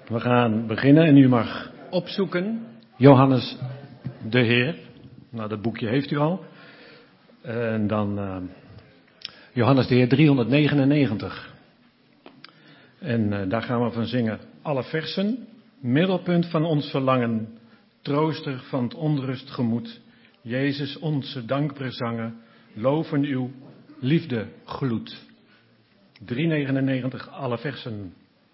We gaan beginnen en u mag opzoeken Johannes de Heer. Nou, dat boekje heeft u al. En dan Johannes de Heer 399. En daar gaan we van zingen alle versen. Middelpunt van ons verlangen, trooster van het onrust gemoed. Jezus onze dankbaar zangen, loven uw liefde gloed. 399 alle versen.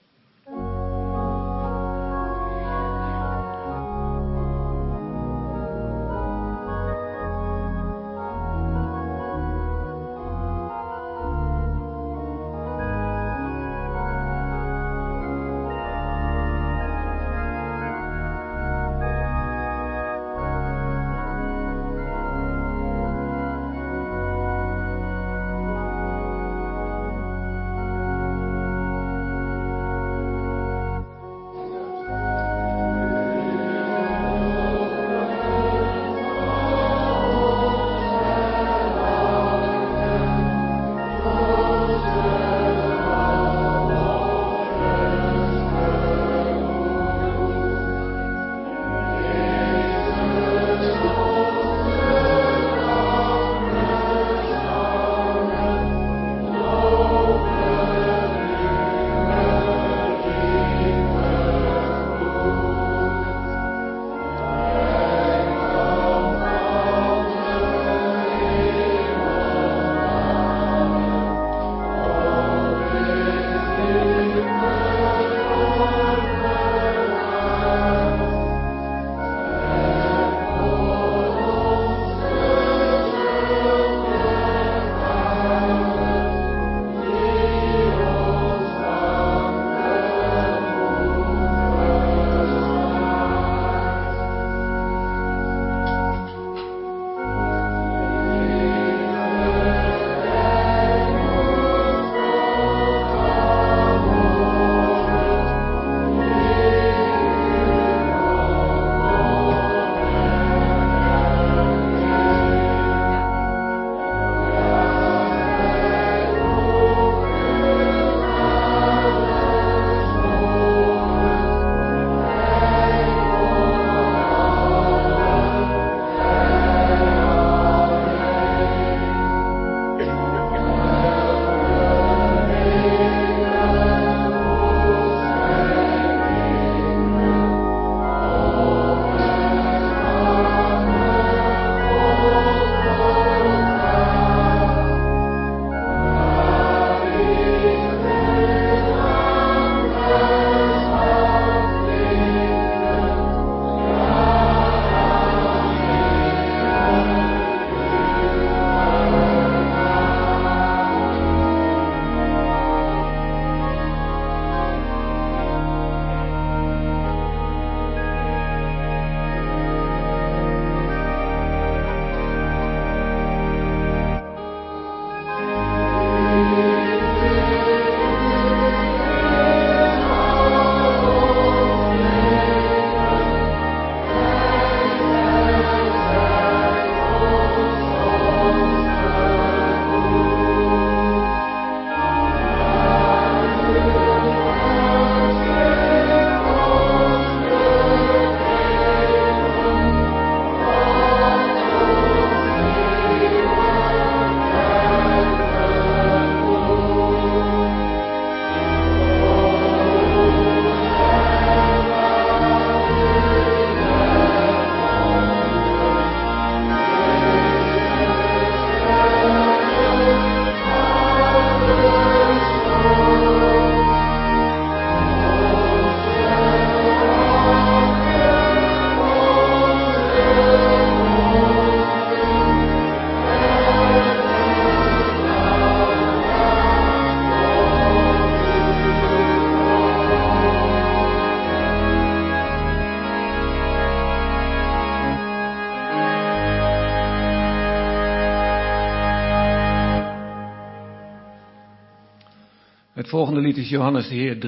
Het volgende lied is Johannes de Heer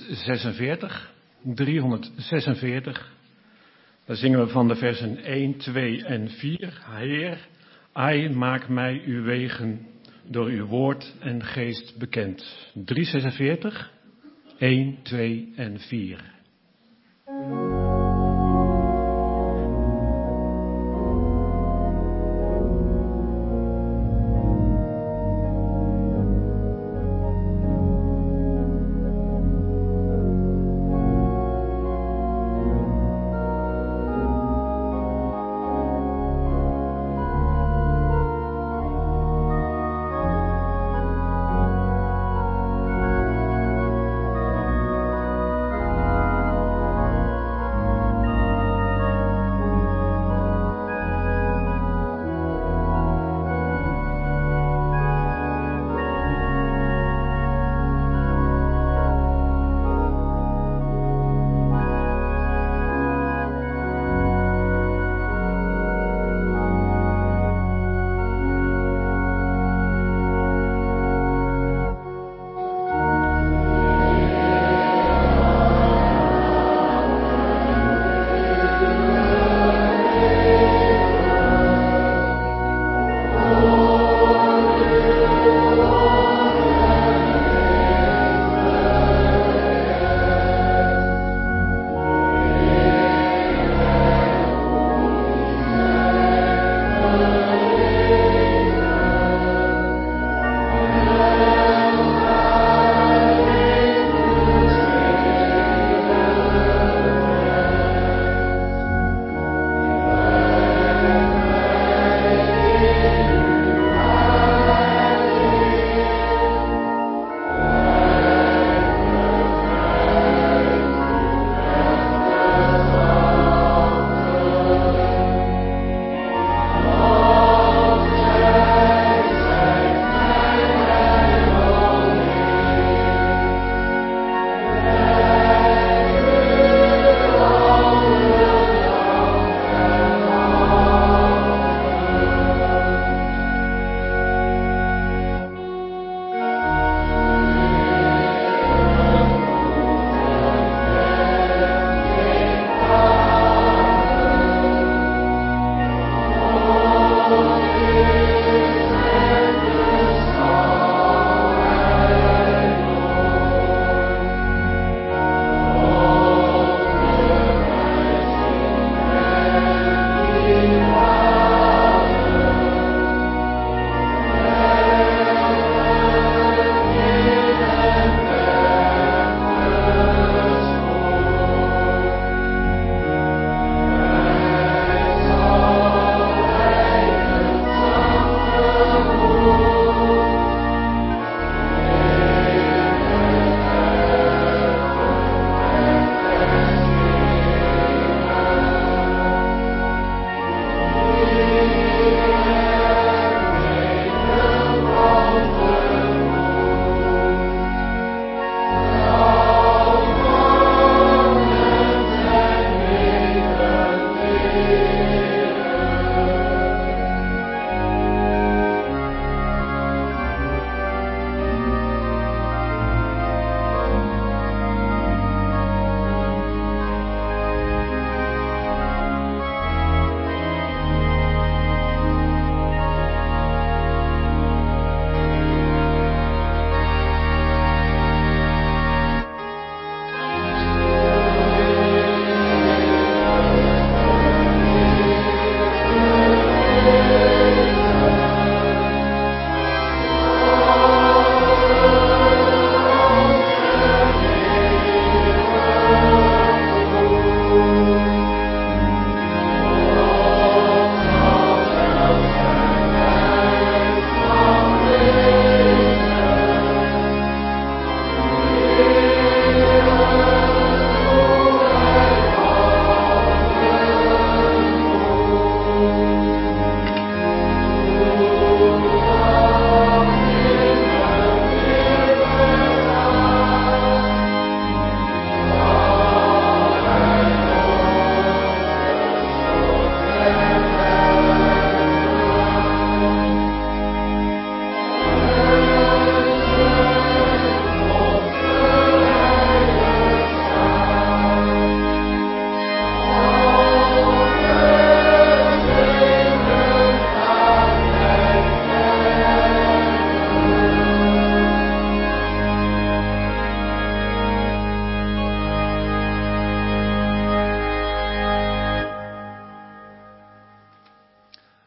346. 346. Daar zingen we van de versen 1, 2 en 4. Heer, ai, maak mij uw wegen door uw woord en geest bekend. 346, 1, 2 en 4.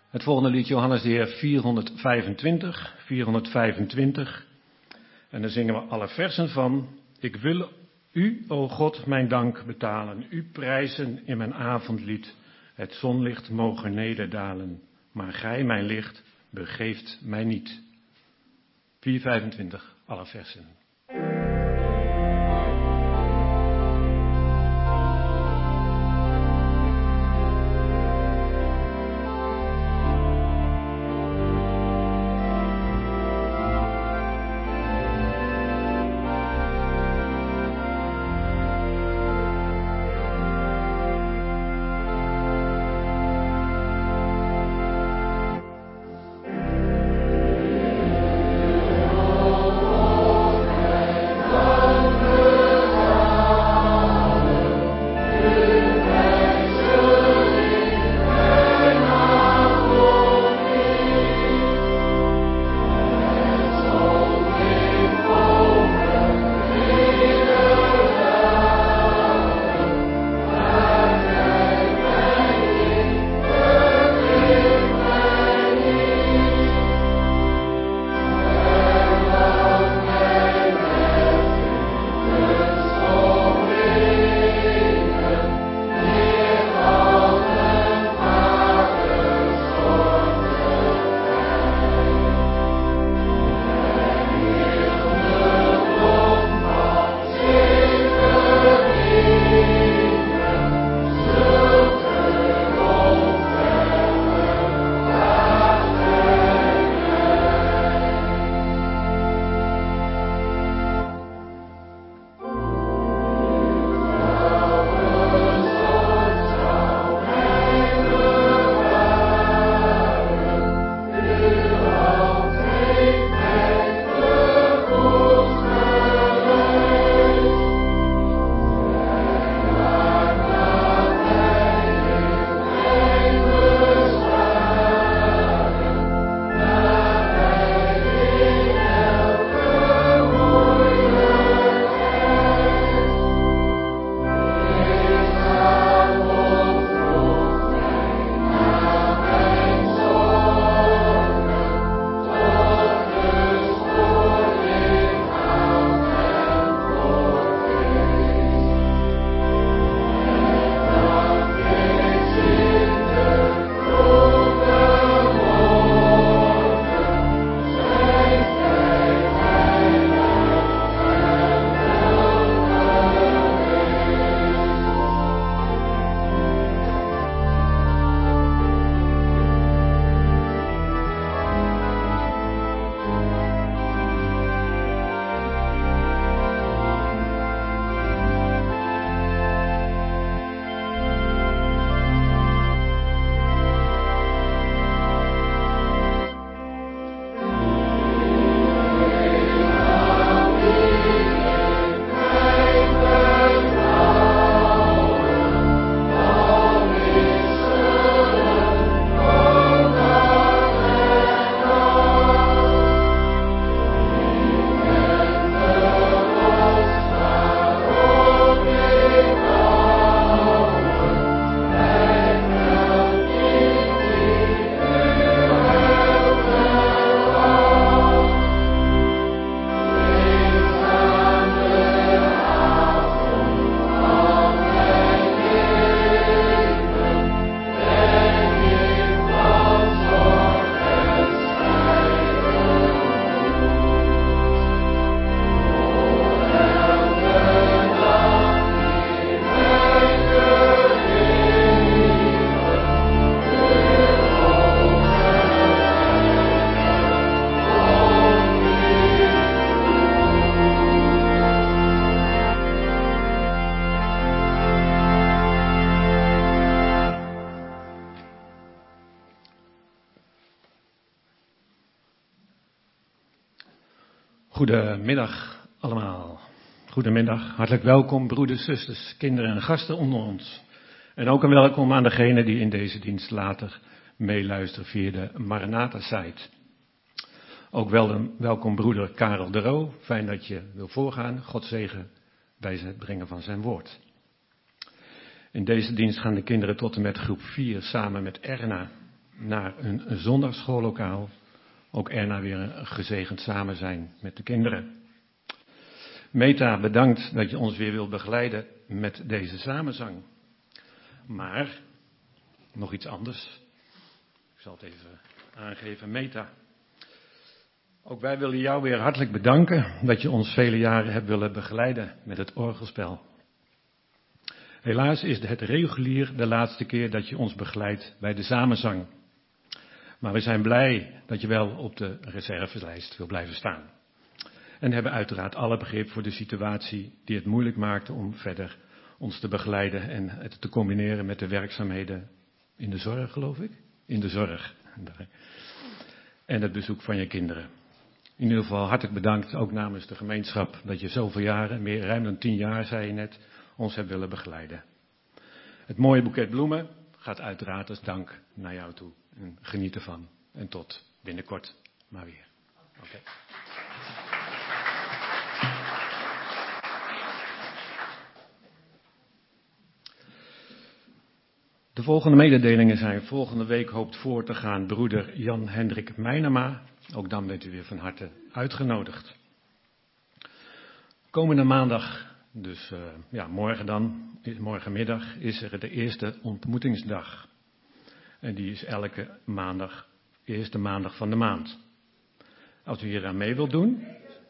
Het volgende lied, Johannes de Heer 425. En daar zingen we alle versen van. Ik wil u, o God, mijn dank betalen. U prijzen in mijn avondlied. Het zonlicht mogen nederdalen. Maar gij, mijn licht, begeeft mij niet. 425, alle versen. Goedemiddag allemaal. Goedemiddag, hartelijk welkom broeders, zusters, kinderen en gasten onder ons. En ook een welkom aan degenen die in deze dienst later meeluisteren via de Maranatha-site. Ook welkom broeder Karel de Roo, fijn dat je wil voorgaan. God zegen bij het brengen van zijn woord. In deze dienst gaan de kinderen tot en met groep 4 samen met Erna naar een zondagschoollokaal. Ook erna weer een gezegend samen zijn met de kinderen. Meta, bedankt dat je ons weer wilt begeleiden met deze samenzang. Maar, nog iets anders. Ik zal het even aangeven. Meta, ook wij willen jou weer hartelijk bedanken dat je ons vele jaren hebt willen begeleiden met het orgelspel. Helaas is het regulier de laatste keer dat je ons begeleidt bij de samenzang. Maar we zijn blij dat je wel op de reservelijst wil blijven staan. En hebben uiteraard alle begrip voor de situatie die het moeilijk maakte om verder ons te begeleiden en het te combineren met de werkzaamheden in de zorg, geloof ik? In de zorg. En het bezoek van je kinderen. In ieder geval hartelijk bedankt, ook namens de gemeenschap, dat je zoveel jaren, ruim dan 10 jaar zei je net, ons hebt willen begeleiden. Het mooie boeket bloemen gaat uiteraard als dank naar jou toe. En geniet ervan. En tot binnenkort maar weer. Okay. De volgende mededelingen zijn: volgende week hoopt voor te gaan broeder Jan-Hendrik Meijnema. Ook dan bent u weer van harte uitgenodigd. Komende maandag, dus morgenmiddag, is er de eerste ontmoetingsdag. En die is elke maandag, eerste maandag van de maand. Als u hier aan mee wilt doen.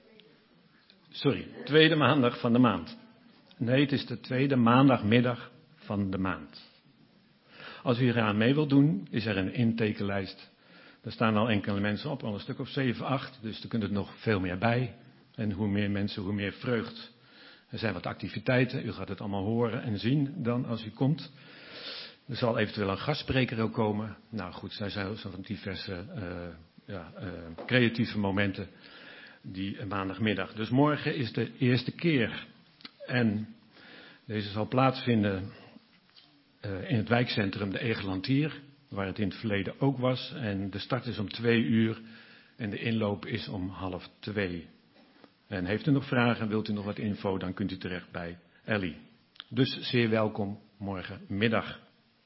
Tweede maandag van de maand. Nee, het is de tweede maandagmiddag van de maand. Als u hier aan mee wilt doen, is er een intekenlijst. Daar staan al enkele mensen op, al een stuk of 7, 8. Dus er kunt er nog veel meer bij. En hoe meer mensen, hoe meer vreugd. Er zijn wat activiteiten, u gaat het allemaal horen en zien dan als u komt. Er zal eventueel een gastspreker ook komen. Nou goed, er zijn van diverse creatieve momenten die maandagmiddag. Dus morgen is de eerste keer. En deze zal plaatsvinden in het wijkcentrum de Egelantier, waar het in het verleden ook was. En de start is om 2:00 en de inloop is om 1:30. En heeft u nog vragen, wilt u nog wat info, dan kunt u terecht bij Ellie. Dus zeer welkom morgenmiddag.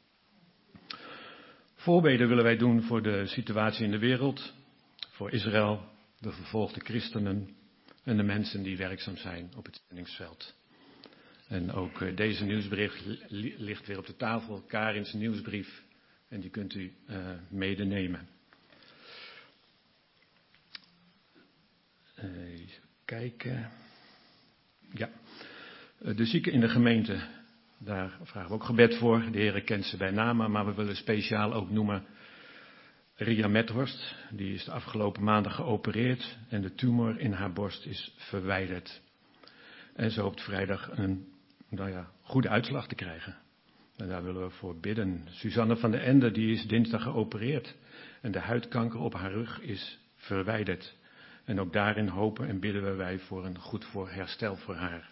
Voorbeden willen wij doen voor de situatie in de wereld, voor Israël, de vervolgde christenen en de mensen die werkzaam zijn op het zendingsveld. En ook deze nieuwsbrief ligt weer op de tafel, Karins nieuwsbrief, en die kunt u medenemen. Even kijken. Ja, de zieken in de gemeente, daar vragen we ook gebed voor. De Heer kent ze bij name, maar we willen speciaal ook noemen Ria Methorst. Die is de afgelopen maandag geopereerd en de tumor in haar borst is verwijderd. En ze hoopt vrijdag een goede uitslag te krijgen. En daar willen we voor bidden. Suzanne van der Ende, die is dinsdag geopereerd. En de huidkanker op haar rug is verwijderd. En ook daarin hopen en bidden wij voor een goed herstel voor haar.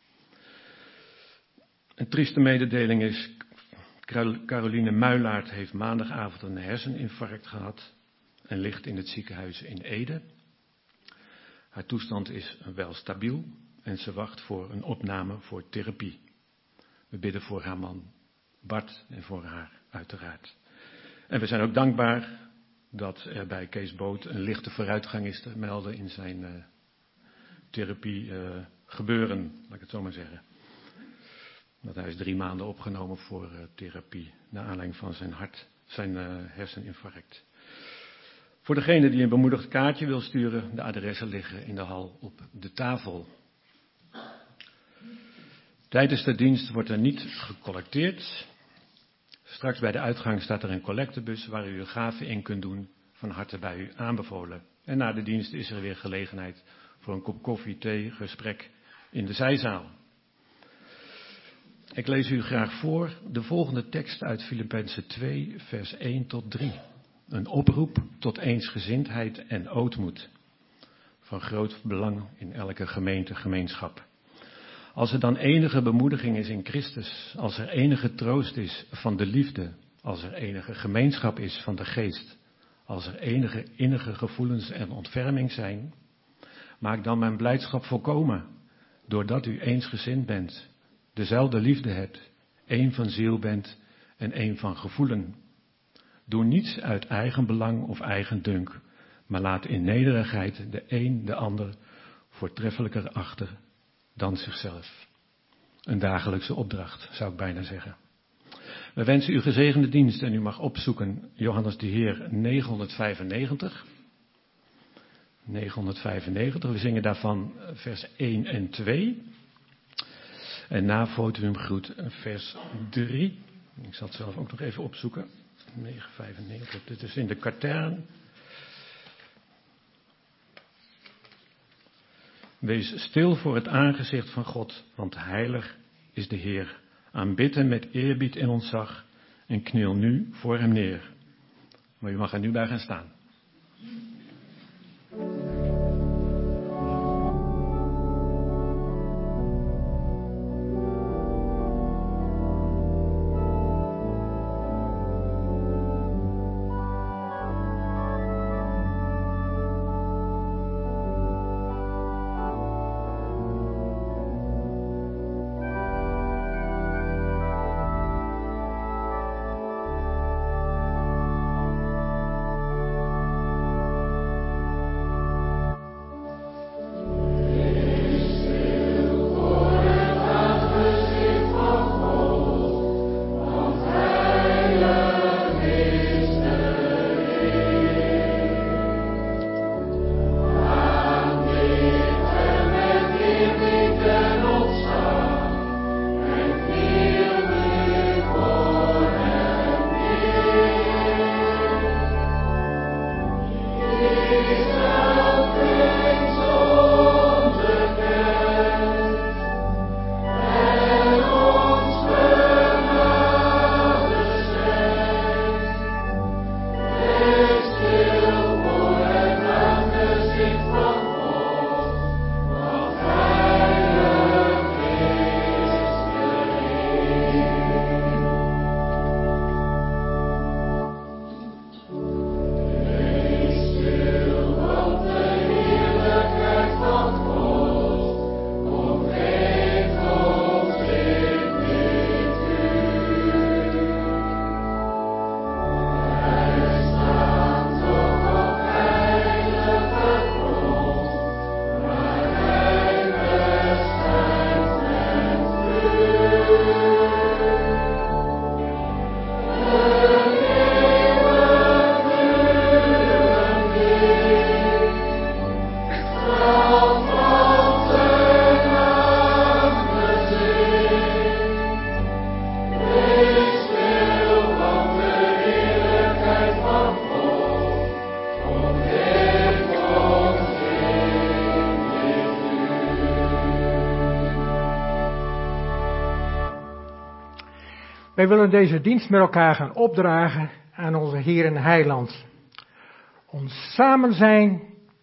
Een trieste mededeling is, Caroline Muilaert heeft maandagavond een herseninfarct gehad. En ligt in het ziekenhuis in Ede. Haar toestand is wel stabiel. En ze wacht voor een opname voor therapie. We bidden voor haar man Bart en voor haar uiteraard. En we zijn ook dankbaar dat er bij Kees Boot een lichte vooruitgang is te melden in zijn therapie gebeuren, laat ik het zo maar zeggen. Dat hij is 3 maanden opgenomen voor therapie, naar aanleiding van zijn herseninfarct. Voor degene die een bemoedigd kaartje wil sturen, de adressen liggen in de hal op de tafel. Tijdens de dienst wordt er niet gecollecteerd. Straks bij de uitgang staat er een collectebus waar u uw gaven in kunt doen, van harte bij u aanbevolen. En na de dienst is er weer gelegenheid voor een kop koffie, thee, gesprek in de zijzaal. Ik lees u graag voor de volgende tekst uit Filippenzen 2, vers 1 tot 3. Een oproep tot eensgezindheid en ootmoed. Van groot belang in elke gemeenschap. Als er dan enige bemoediging is in Christus, als er enige troost is van de liefde, als er enige gemeenschap is van de geest, als er enige innige gevoelens en ontferming zijn, maak dan mijn blijdschap volkomen, doordat u eensgezind bent, dezelfde liefde hebt, één van ziel bent en één van gevoelen. Doe niets uit eigen belang of eigen dunk, maar laat in nederigheid de een de ander voortreffelijker achter dan zichzelf. Een dagelijkse opdracht, zou ik bijna zeggen. We wensen u gezegende dienst en u mag opzoeken Johannes de Heer 995. 995, we zingen daarvan vers 1 en 2. En na Fotium groet vers 3. Ik zal het zelf ook nog even opzoeken. 995, dit is in de katern. Wees stil voor het aangezicht van God, want heilig is de Heer. Aanbid hem met eerbied en ontzag en kniel nu voor hem neer. Maar u mag er nu bij gaan staan. Wij willen deze dienst met elkaar gaan opdragen aan onze Heer en Heiland. Ons samen zijn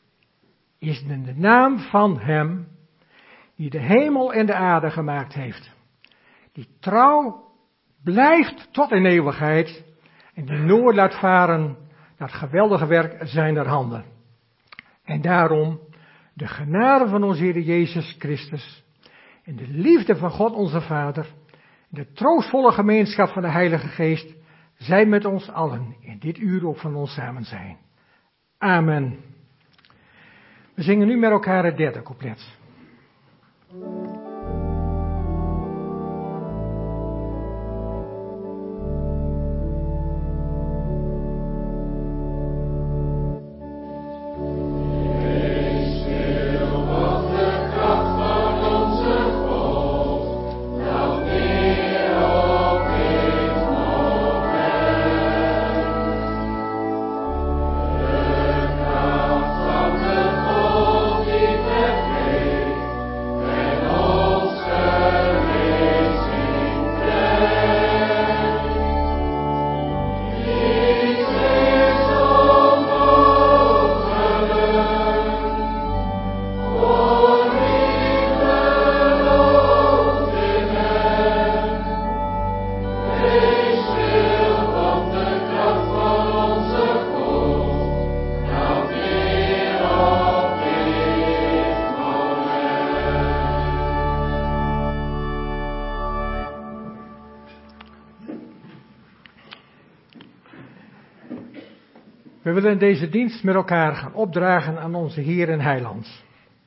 is in de naam van Hem die de hemel en de aarde gemaakt heeft. Die trouw blijft tot in eeuwigheid en die nooit laat varen naar het geweldige werk zijner handen. En daarom de genade van onze Heer Jezus Christus en de liefde van God onze Vader, de troostvolle gemeenschap van de Heilige Geest, zij met ons allen in dit uur ook van ons samen zijn. Amen. We zingen nu met elkaar het derde couplet. Oh We willen deze dienst met elkaar gaan opdragen aan onze Heer en Heiland.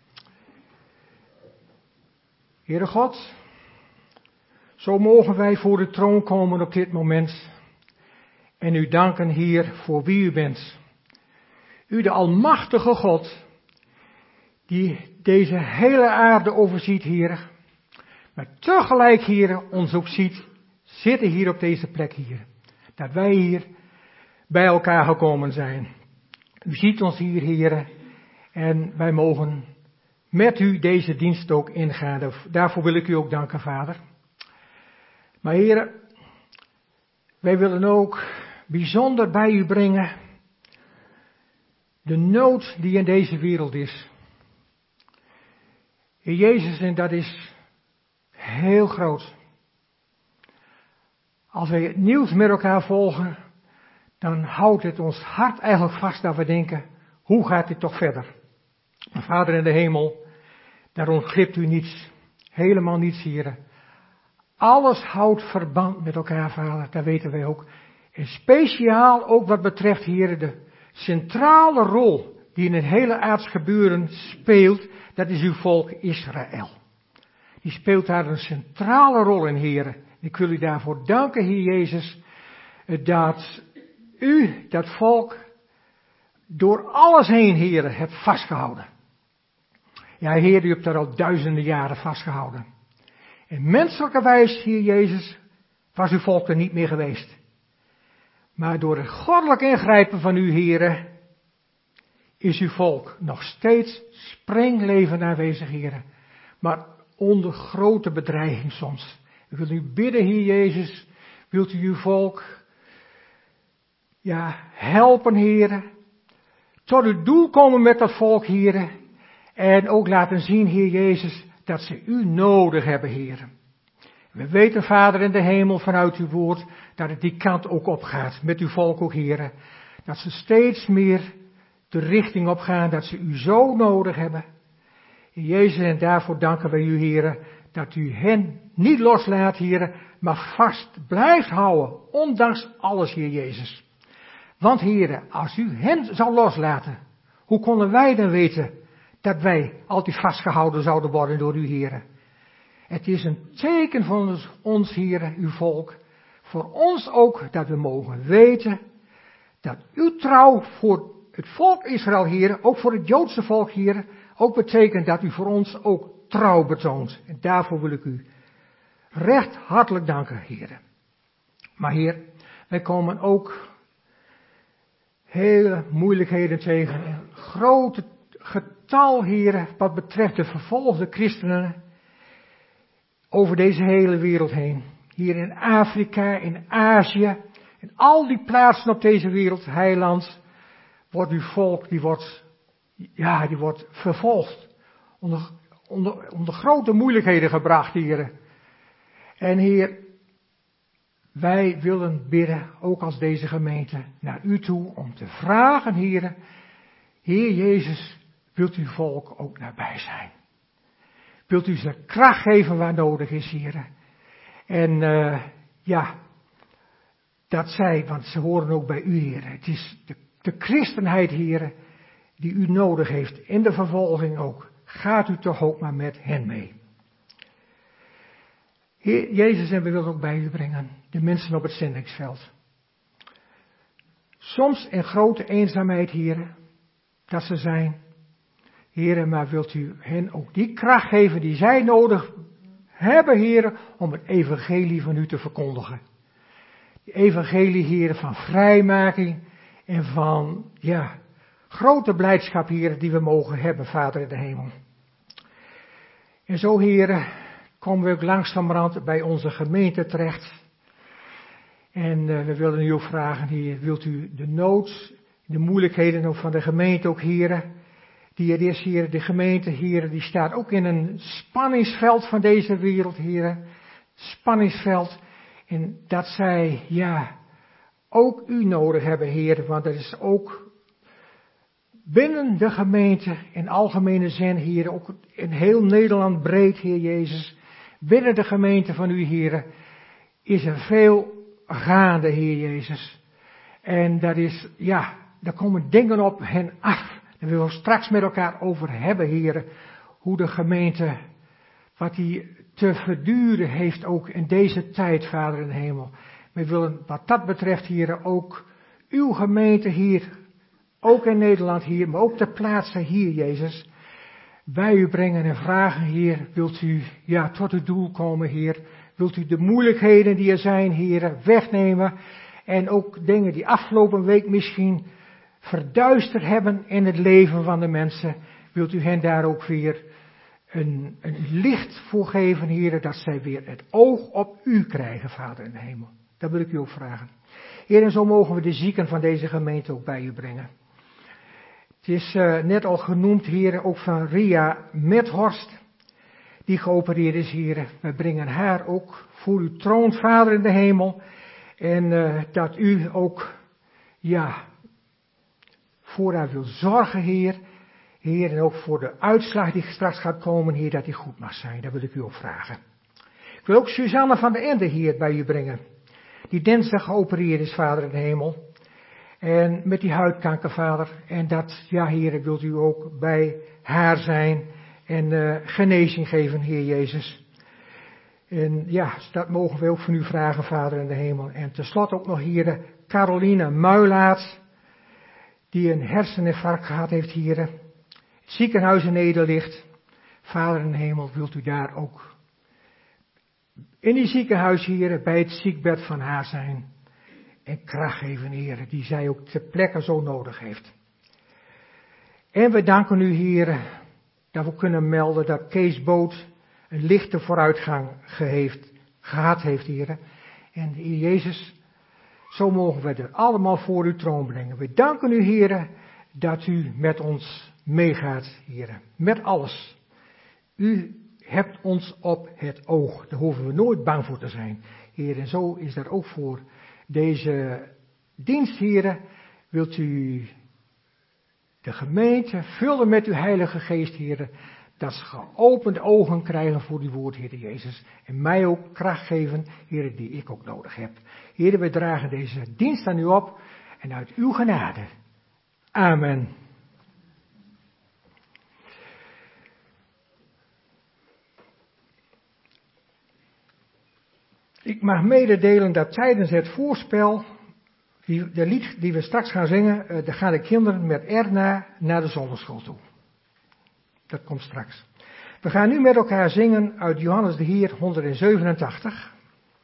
Heere God, zo mogen wij voor de troon komen op dit moment en u danken, Heer, voor wie u bent. U de almachtige God, die deze hele aarde overziet, Heer, maar tegelijk, Heer, ons ook ziet zitten hier op deze plek, Heer. Dat wij hier bij elkaar gekomen zijn. U ziet ons hier, Heer, en wij mogen met u deze dienst ook ingaan. Daarvoor wil ik u ook danken, Vader. Maar Heer, wij willen ook bijzonder bij u brengen de nood die in deze wereld is. Heer Jezus, en dat is heel groot. Als wij het nieuws met elkaar volgen, dan houdt het ons hart eigenlijk vast dat we denken, hoe gaat dit toch verder? Maar Vader in de hemel, daar ontglipt u niets, helemaal niets, Heer. Alles houdt verband met elkaar, Vader, dat weten wij ook. En speciaal ook wat betreft, Heer, de centrale rol die in het hele aards gebeuren speelt, dat is uw volk Israël. Die speelt daar een centrale rol in, Heer. Ik wil u daarvoor danken, Heer Jezus, dat u dat volk door alles heen, Heer, hebt vastgehouden. Ja, Heer, u hebt daar al duizenden jaren vastgehouden. En menselijke wijs, Heer Jezus, was uw volk er niet meer geweest. Maar door het goddelijk ingrijpen van u, Heer, is uw volk nog steeds springlevend aanwezig, Heer. Maar onder grote bedreiging soms. Ik wil u bidden, Heer Jezus, wilt u uw volk helpen, Heer. Tot het doel komen met dat volk, Heer. En ook laten zien, Heer Jezus, dat ze u nodig hebben, Heer. We weten, Vader in de hemel, vanuit uw woord, dat het die kant ook opgaat. Met uw volk ook, Heer. Dat ze steeds meer de richting opgaan, dat ze u zo nodig hebben. Heer Jezus, en daarvoor danken wij u, Heer, dat u hen niet loslaat, Heer, maar vast blijft houden, ondanks alles, Heer Jezus. Want, Heer, als u hen zou loslaten, hoe konden wij dan weten dat wij altijd vastgehouden zouden worden door u, Heer? Het is een teken van ons, Heer, uw volk, voor ons ook, dat we mogen weten dat uw trouw voor het volk Israël, Heer, ook voor het Joodse volk, Heer, ook betekent dat u voor ons ook trouw betoont. En daarvoor wil ik u recht hartelijk danken, Heer. Maar Heer, wij komen ook hele moeilijkheden tegen. Een groot getal, Heer, wat betreft de vervolgde christenen over deze hele wereld heen. Hier in Afrika, in Azië, in al die plaatsen op deze wereld, heiland, wordt uw volk, die wordt vervolgd. Onder grote moeilijkheden gebracht, Heer. En Heer, wij willen bidden, ook als deze gemeente, naar u toe, om te vragen, Heer, Heer Jezus, wilt uw volk ook nabij zijn? Wilt u ze kracht geven waar nodig is, Heer? En dat zij, want ze horen ook bij u, Heer. Het is de christenheid, Heer, die u nodig heeft, in de vervolging ook. Gaat u toch ook maar met hen mee. Heer Jezus, en we willen ook bij u brengen, de mensen op het zendingsveld. Soms in grote eenzaamheid, Heer, dat ze zijn. Heer, maar wilt u hen ook die kracht geven die zij nodig hebben, Heer, om het evangelie van u te verkondigen. De evangelie, Heer, van vrijmaking en van, grote blijdschap, Heer, die we mogen hebben, Vader in de hemel. En zo, Heer, komen we ook langzamerhand bij onze gemeente terecht. En we willen u ook vragen, Heer, wilt u de nood, de moeilijkheden ook van de gemeente ook, Heer, die er is, Heer, de gemeente, Heer, die staat ook in een spanningsveld van deze wereld, Heer. Spanningsveld. En dat zij, ook u nodig hebben, Heer, want er is ook binnen de gemeente, in algemene zin, Heer, ook in heel Nederland breed, Heer Jezus, binnen de gemeente van u, Heer, is er veel gaande, Heer Jezus. En dat is, daar komen dingen op hen af. Daar willen we straks met elkaar over hebben, heren. Hoe de gemeente, wat die te verduren heeft ook in deze tijd, Vader in de hemel. We willen wat dat betreft, heren, ook uw gemeente hier, ook in Nederland hier, maar ook ter plaatse hier, Jezus, bij u brengen en vragen, Heer, wilt u tot uw doel komen, Heer. Wilt u de moeilijkheden die er zijn, Heer, wegnemen. En ook dingen die afgelopen week misschien verduisterd hebben in het leven van de mensen. Wilt u hen daar ook weer een licht voor geven, Heer, dat zij weer het oog op u krijgen, Vader in de hemel. Dat wil ik u ook vragen. Heer, en zo mogen we de zieken van deze gemeente ook bij u brengen. Het is net al genoemd, Heer, ook van Ria Methorst, die geopereerd is, Heer. We brengen haar ook voor uw troon, Vader in de hemel. En dat u ook, voor haar wil zorgen, Heer. Heer, en ook voor de uitslag die straks gaat komen, Heer, dat die goed mag zijn. Dat wil ik u ook vragen. Ik wil ook Suzanne van der Ende, Heer, bij u brengen. Die dinsdag geopereerd is, Vader in de hemel. En met die huidkanker, Vader. En dat, Heer, wilt u ook bij haar zijn. En genezing geven, Heer Jezus. En dat mogen we ook van u vragen, Vader in de hemel. En tenslotte ook nog hier Caroline Muilaert. Die een herseninfarct gehad heeft, Heer. Het ziekenhuis in Nederlicht. Vader in de hemel, wilt u daar ook in die ziekenhuis, Heer, bij het ziekbed van haar zijn. En kracht geven, Heer, die zij ook ter plekke zo nodig heeft. En we danken u, Heer, dat we kunnen melden dat Kees Boot een lichte vooruitgang gehad heeft, Heer. En Heer Jezus, zo mogen we er allemaal voor uw troon brengen. We danken u, Heer, dat u met ons meegaat, Heer. Met alles. U hebt ons op het oog. Daar hoeven we nooit bang voor te zijn. Heer, en zo is dat ook voor deze dienst, Heer. Wilt u de gemeente vullen met uw Heilige Geest, Heer. Dat ze geopende ogen krijgen voor uw woord, Heer Jezus. En mij ook kracht geven, Heer, die ik ook nodig heb. Heer, we dragen deze dienst aan u op. En uit uw genade. Amen. Ik mag mededelen dat tijdens het voorspel, de lied die we straks gaan zingen, daar gaan de kinderen met Erna naar de zonneschool toe. Dat komt straks. We gaan nu met elkaar zingen uit Johannes de Heer 187.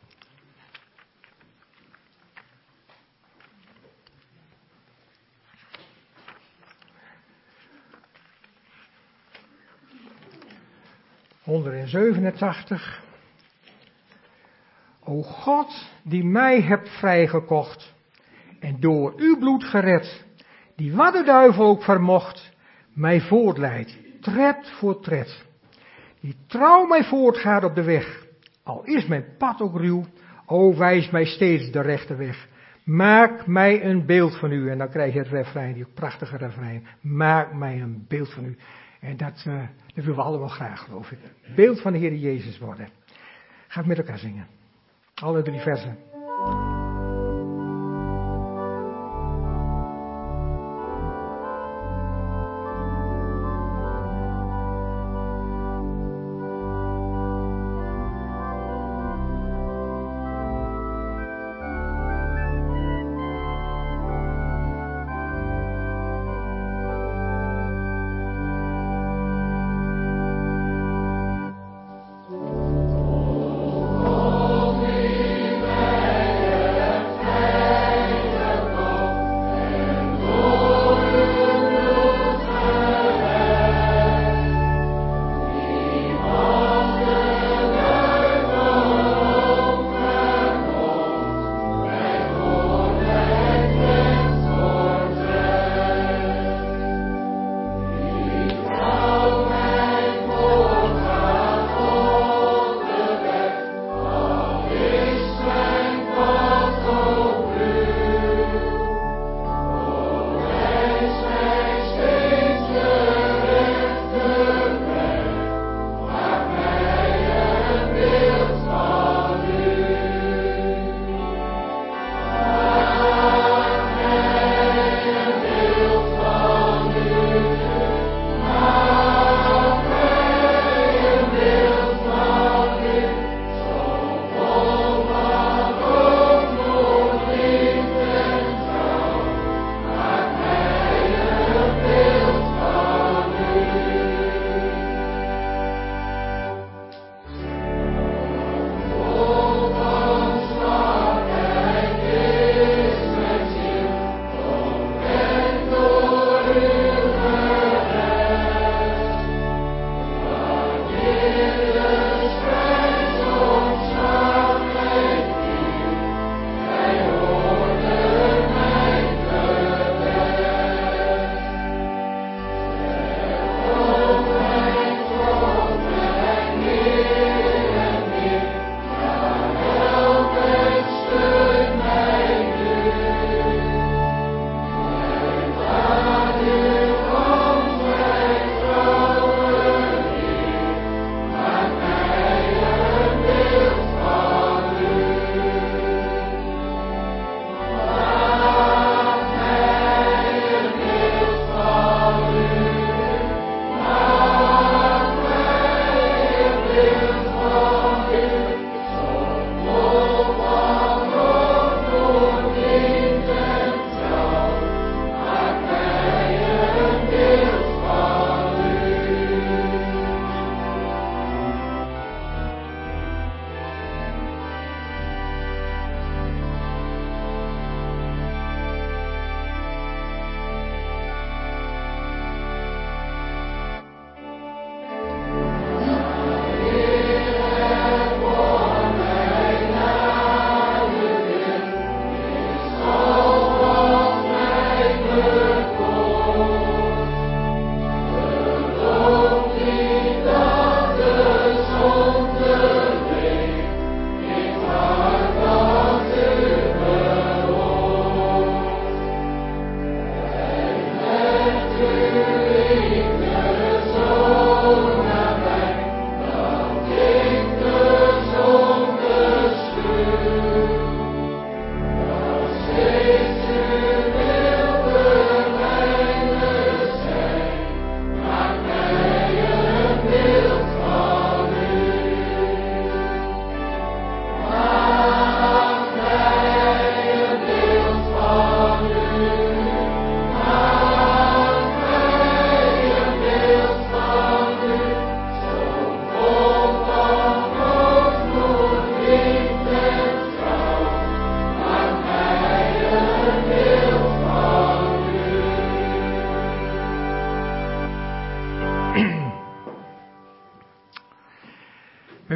O God, die mij hebt vrijgekocht en door uw bloed gered, die wat de duivel ook vermocht, mij voortleidt, tred voor tred. Die trouw mij voortgaat op de weg, al is mijn pad ook ruw, o wijs mij steeds de rechte weg. Maak mij een beeld van u. En dan krijg je het refrein, die prachtige refrein. Maak mij een beeld van u. En dat willen we allemaal graag, geloof ik. Beeld van de Heer Jezus worden. Ga met elkaar zingen. Alle 3 versen.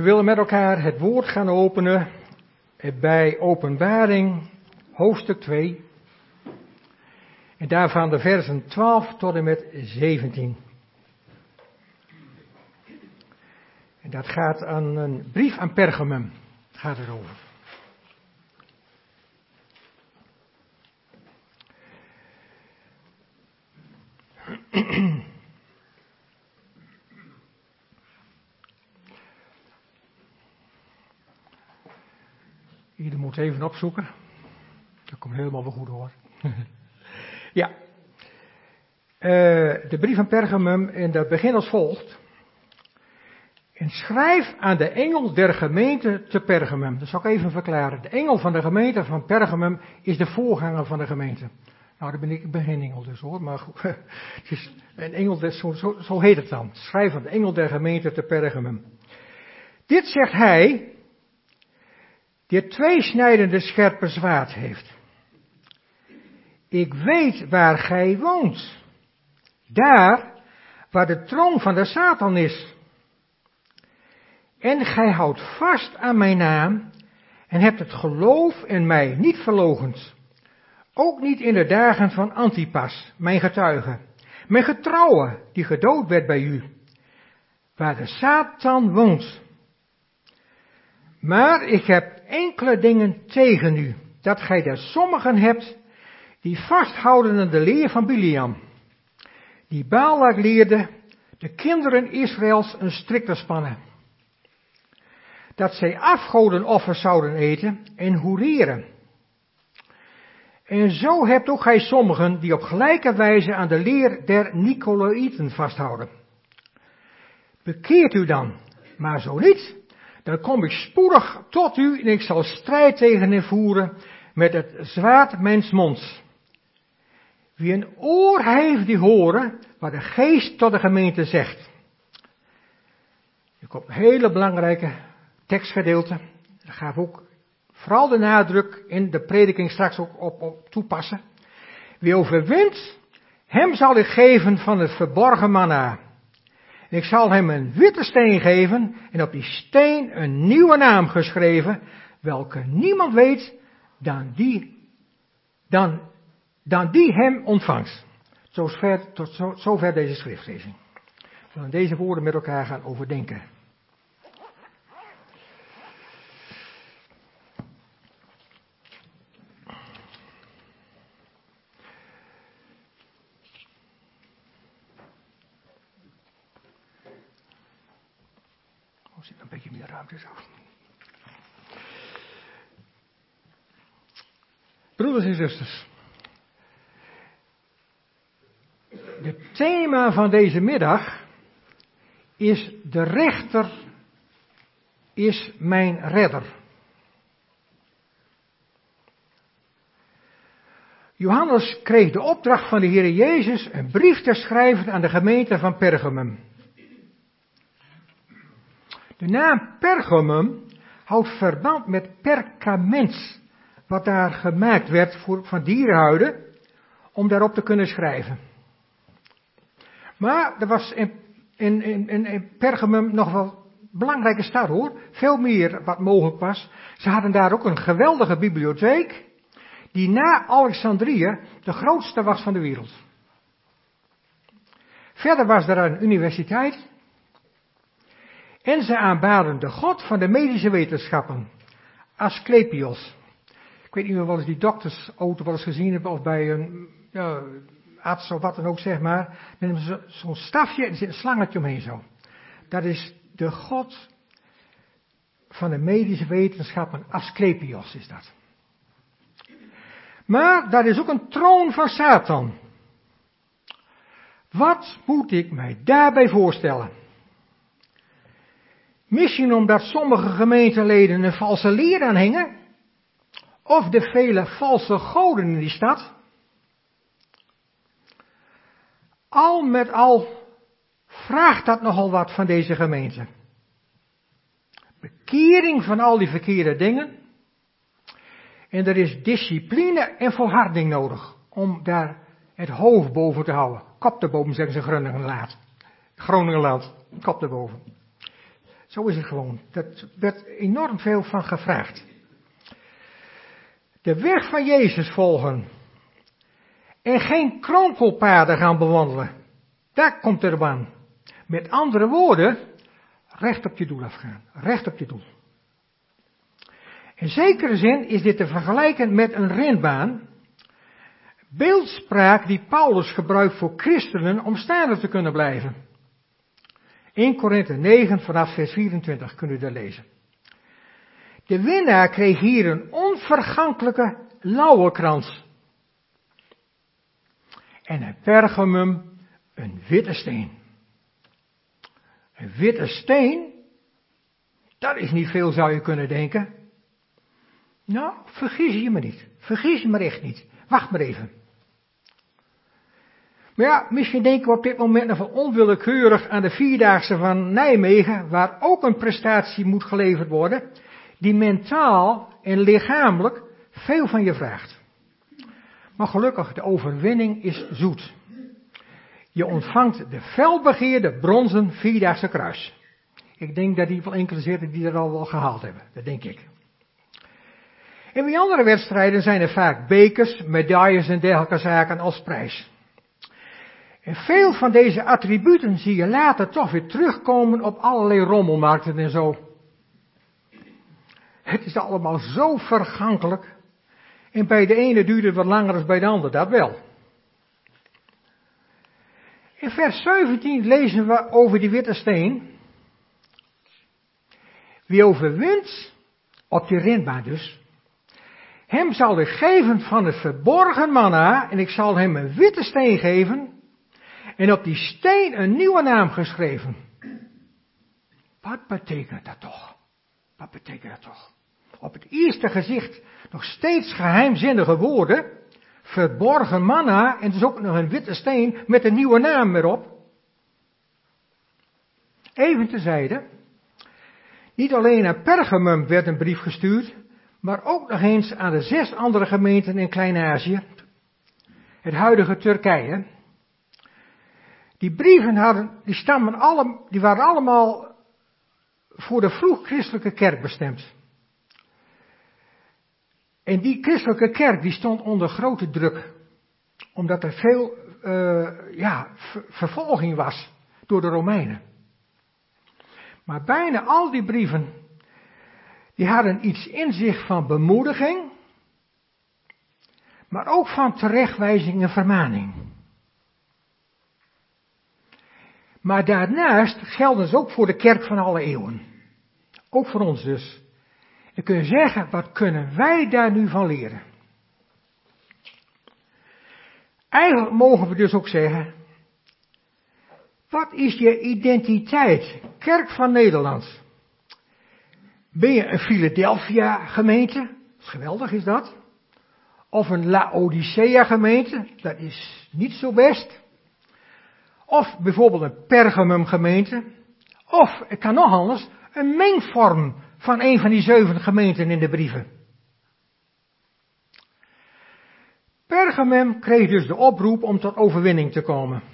willen met elkaar het woord gaan openen bij Openbaring, hoofdstuk 2. En daarvan de versen 12 tot en met 17. En dat gaat aan een brief aan Pergamum. Gaat erover. Ieder moet even opzoeken. Dat komt helemaal wel goed hoor. Ja. De brief aan Pergamum en dat begint als volgt. En schrijf aan de engel der gemeente te Pergamum. Dat zal ik even verklaren. De engel van de gemeente van Pergamum is de voorganger van de gemeente. Nou, ik ben geen engel dus hoor, maar goed. Het is een engel, zo heet het dan. Schrijf aan de engel der gemeente te Pergamum. Dit zegt hij, die het tweesnijdende scherpe zwaard heeft. Ik weet waar gij woont. Daar waar de troon van de Satan is. En gij houdt vast aan mijn naam en hebt het geloof in mij niet verloochend. Ook niet in de dagen van Antipas, mijn getuige. Mijn getrouwe, die gedood werd bij u. Waar de Satan woont. Maar ik heb enkele dingen tegen u. Dat gij er sommigen hebt die vasthouden aan de leer van Biliam. Die Balak leerde de kinderen Israëls een strik te spannen. Dat zij afgodenoffers zouden eten en hoereren. En zo hebt ook gij sommigen die op gelijke wijze aan de leer der Nicolaïten vasthouden. Bekeert u dan, maar zo niet, dan kom ik spoedig tot u en ik zal strijd tegen u voeren met het zwaard mijns monds. Wie een oor heeft die horen wat de geest tot de gemeente zegt. Er komt een hele belangrijke tekstgedeelte. Daar gaan we ook vooral de nadruk in de prediking straks ook op toepassen. Wie overwint, hem zal ik geven van het verborgen manna. En ik zal hem een witte steen geven en op die steen een nieuwe naam geschreven, welke niemand weet dan die hem ontvangt. Tot zover deze schriftlezing. We zullen deze woorden met elkaar gaan overdenken. Er zit een beetje meer ruimte zo. Broeders en zusters. Het thema van deze middag is: de rechter is mijn redder. Johannes kreeg de opdracht van de Heer Jezus een brief te schrijven aan de gemeente van Pergamum. De naam Pergamum houdt verband met perkament, wat daar gemaakt werd van dierenhuiden, om daarop te kunnen schrijven. Maar er was in Pergamum nog wel een belangrijke stad hoor, veel meer wat mogelijk was. Ze hadden daar ook een geweldige bibliotheek, die na Alexandrië de grootste was van de wereld. Verder was er een universiteit. En ze aanbaden de God van de medische wetenschappen, Asclepios. Ik weet niet of wel eens die doktersauto wel eens gezien hebben, of bij een arts of wat dan ook zeg maar. Met zo'n stafje en er zit een slangetje omheen zo. Dat is de God van de medische wetenschappen, Asclepios is dat. Maar dat is ook een troon van Satan. Wat moet ik mij daarbij voorstellen? Misschien omdat sommige gemeenteleden een valse leer aanhangen, of de vele valse goden in die stad. Al met al vraagt dat nogal wat van deze gemeente. Bekering van al die verkeerde dingen. En er is discipline en volharding nodig om daar het hoofd boven te houden. Kop erboven, zeggen ze Groningenland. Kop erboven. Zo is het gewoon. Dat werd enorm veel van gevraagd. De weg van Jezus volgen. En geen kronkelpaden gaan bewandelen. Daar komt het op aan. Met andere woorden, recht op je doel afgaan. Recht op je doel. In zekere zin is dit te vergelijken met een renbaan. Beeldspraak die Paulus gebruikt voor christenen om staande te kunnen blijven. 1 Korinthe 9 vanaf vers 24 kunt u daar lezen. De winnaar kreeg hier een onvergankelijke lauwerkrans. En in Pergamum een witte steen. Een witte steen? Dat is niet veel, zou je kunnen denken. Nou, vergis je me niet. Vergis je me echt niet. Wacht maar even. Maar ja, misschien denken we op dit moment nog wel onwillekeurig aan de Vierdaagse van Nijmegen, waar ook een prestatie moet geleverd worden, die mentaal en lichamelijk veel van je vraagt. Maar gelukkig, de overwinning is zoet. Je ontvangt de felbegeerde bronzen Vierdaagse kruis. Ik denk dat die wel enkele zitten die er al wel gehaald hebben. Dat denk ik. In die andere wedstrijden zijn er vaak bekers, medailles en dergelijke zaken als prijs. En veel van deze attributen zie je later toch weer terugkomen op allerlei rommelmarkten en zo. Het is allemaal zo vergankelijk. En bij de ene duurt het wat langer dan bij de ander, dat wel. In vers 17 lezen we over die witte steen. Wie overwint, op die renbaan dus, hem zal ik geven van het verborgen manna, en ik zal hem een witte steen geven, en op die steen een nieuwe naam geschreven. Wat betekent dat toch? Wat betekent dat toch? Op het eerste gezicht nog steeds geheimzinnige woorden, verborgen manna, en dus ook nog een witte steen met een nieuwe naam erop. Even terzijde, niet alleen naar Pergamum werd een brief gestuurd, maar ook nog eens aan de 6 andere gemeenten in Klein-Azië, het huidige Turkije. Die brieven die waren allemaal voor de vroeg-christelijke kerk bestemd. En die christelijke kerk die stond onder grote druk, omdat er veel vervolging was door de Romeinen. Maar bijna al die brieven, die hadden iets in zich van bemoediging, maar ook van terechtwijzing en vermaning. Maar daarnaast gelden ze ook voor de kerk van alle eeuwen. Ook voor ons dus. Dan kun je zeggen, wat kunnen wij daar nu van leren? Eigenlijk mogen we dus ook zeggen, wat is je identiteit, kerk van Nederland? Ben je een Philadelphia gemeente? Geweldig is dat. Of een Laodicea gemeente? Dat is niet zo best. Of bijvoorbeeld een Pergamum gemeente. Of, het kan nog anders, een mengvorm van een van die 7 gemeenten in de brieven. Pergamum kreeg dus de oproep om tot overwinning te komen.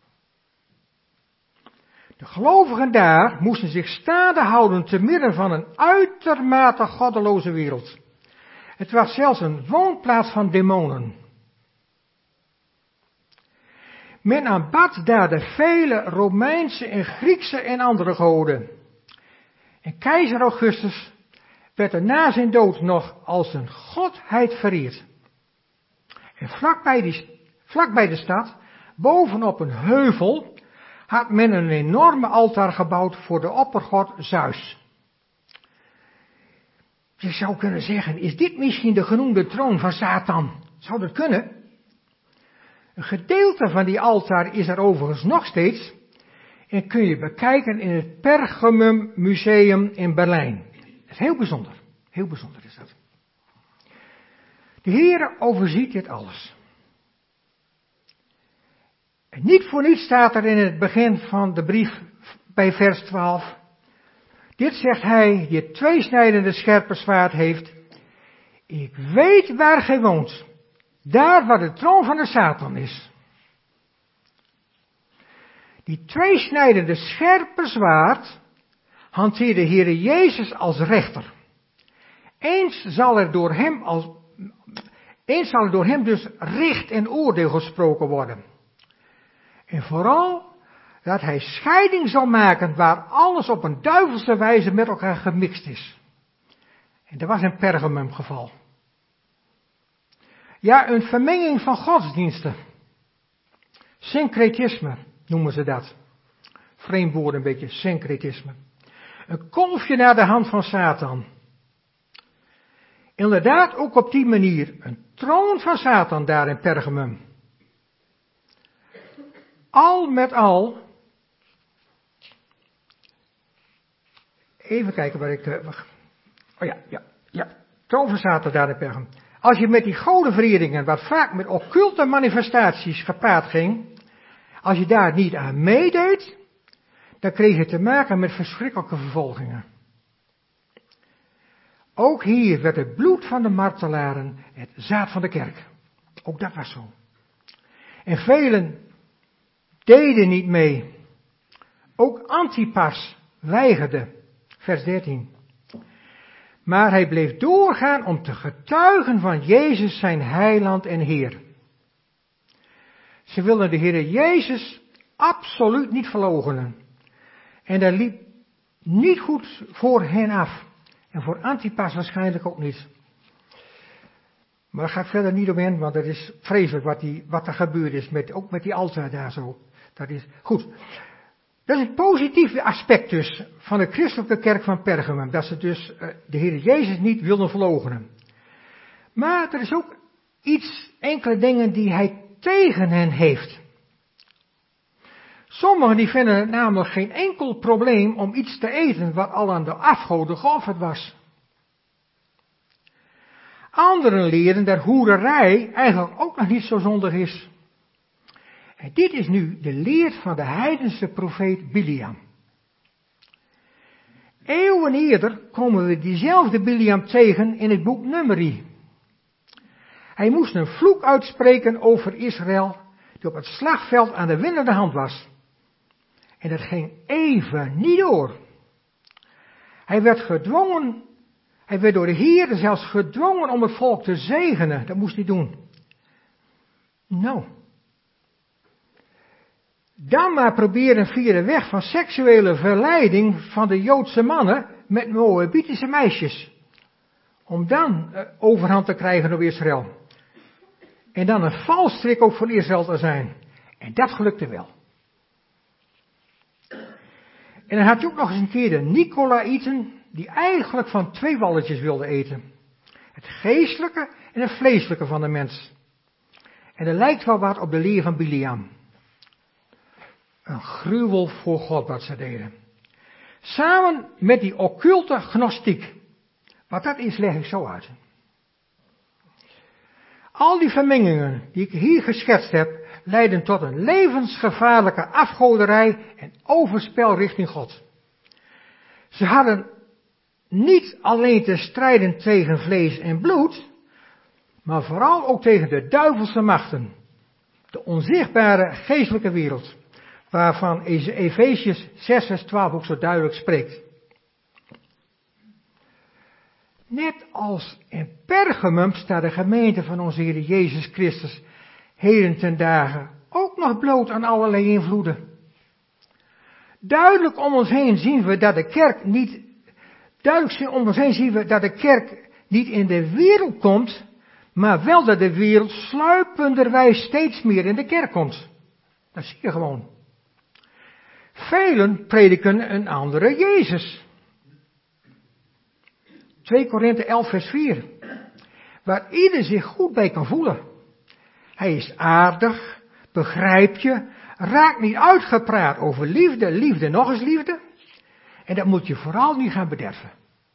De gelovigen daar moesten zich staande houden te midden van een uitermate goddeloze wereld. Het was zelfs een woonplaats van demonen. Men aanbad daar de vele Romeinse en Griekse en andere goden. En keizer Augustus werd er na zijn dood nog als een godheid vereerd. En vlakbij de stad, bovenop een heuvel, had men een enorme altaar gebouwd voor de oppergod Zeus. Je zou kunnen zeggen, is dit misschien de genoemde troon van Satan? Zou dat kunnen? Een gedeelte van die altaar is er overigens nog steeds en kun je bekijken in het Pergamum Museum in Berlijn. Dat is heel bijzonder. Heel bijzonder is dat. De Heer overziet dit alles. En niet voor niets staat er in het begin van de brief bij vers 12. Dit zegt hij die het tweesnijdende scherpe zwaard heeft. Ik weet waar gij woont. Daar waar de troon van de Satan is. Die tweesnijdende scherpe zwaard hanteert de Heere Jezus als rechter. Eens zal er door hem dus recht en oordeel gesproken worden. En vooral dat hij scheiding zal maken waar alles op een duivelse wijze met elkaar gemixt is. En dat was in Pergamum geval. Ja, een vermenging van godsdiensten. Syncretisme noemen ze dat. Vreemd woord een beetje, syncretisme. Een kolfje naar de hand van Satan. Inderdaad ook op die manier een troon van Satan daar in Pergamum. Al met al. Even kijken waar ik. Troon van Satan daar in Pergamum. Als je met die godenvereringen, wat vaak met occulte manifestaties gepaard ging, als je daar niet aan meedeed, dan kreeg je te maken met verschrikkelijke vervolgingen. Ook hier werd het bloed van de martelaren het zaad van de kerk. Ook dat was zo. En velen deden niet mee. Ook Antipas weigerde. Vers 13. Maar hij bleef doorgaan om te getuigen van Jezus zijn heiland en Heer. Ze wilden de Heer Jezus absoluut niet verloochenen. En dat liep niet goed voor hen af. En voor Antipas waarschijnlijk ook niet. Maar daar ga ik verder niet op in, want het is vreselijk wat er gebeurd is, ook met die altaar daar zo. Dat is goed. Dat is het positieve aspect dus van de christelijke kerk van Pergamum. Dat ze dus de Heer Jezus niet wilden verloochenen. Maar er is ook enkele dingen die hij tegen hen heeft. Sommigen die vinden het namelijk geen enkel probleem om iets te eten wat al aan de afgoden geofferd was. Anderen leren dat hoererij eigenlijk ook nog niet zo zondig is. En dit is nu de leer van de heidense profeet Biliam. Eeuwen eerder komen we diezelfde Biliam tegen in het boek Numeri. Hij moest een vloek uitspreken over Israël, die op het slagveld aan de winnende hand was. En dat ging even niet door. Hij werd door de Heer zelfs gedwongen om het volk te zegenen. Dat moest hij doen. Nou. Dan maar proberen via de weg van seksuele verleiding van de Joodse mannen met Moabitische meisjes. Om dan overhand te krijgen op Israël. En dan een valstrik ook voor Israël te zijn. En dat gelukte wel. En dan had je ook nog eens een keer de Nicolaïten, die eigenlijk van twee walletjes wilden eten. Het geestelijke en het vleeselijke van de mens. En dat lijkt wel wat op de leer van Biliam. Een gruwel voor God wat ze deden. Samen met die occulte gnostiek. Wat dat is, leg ik zo uit. Al die vermengingen die ik hier geschetst heb, leiden tot een levensgevaarlijke afgoderij en overspel richting God. Ze hadden niet alleen te strijden tegen vlees en bloed, maar vooral ook tegen de duivelse machten. De onzichtbare geestelijke wereld, waarvan Efesiërs 6 vers 12 ook zo duidelijk spreekt. Net als in Pergamum staat de gemeente van onze Heer Jezus Christus heden ten dagen ook nog bloot aan allerlei invloeden. Duidelijk om ons heen zien we dat de kerk niet in de wereld komt, maar wel dat de wereld sluipenderwijs steeds meer in de kerk komt. Dat zie je gewoon. Velen prediken een andere Jezus. 2 Korinthe 11 vers 4. Waar ieder zich goed bij kan voelen. Hij is aardig, begrijp je, raakt niet uitgepraat over liefde, liefde, nog eens liefde. En dat moet je vooral niet gaan bederven.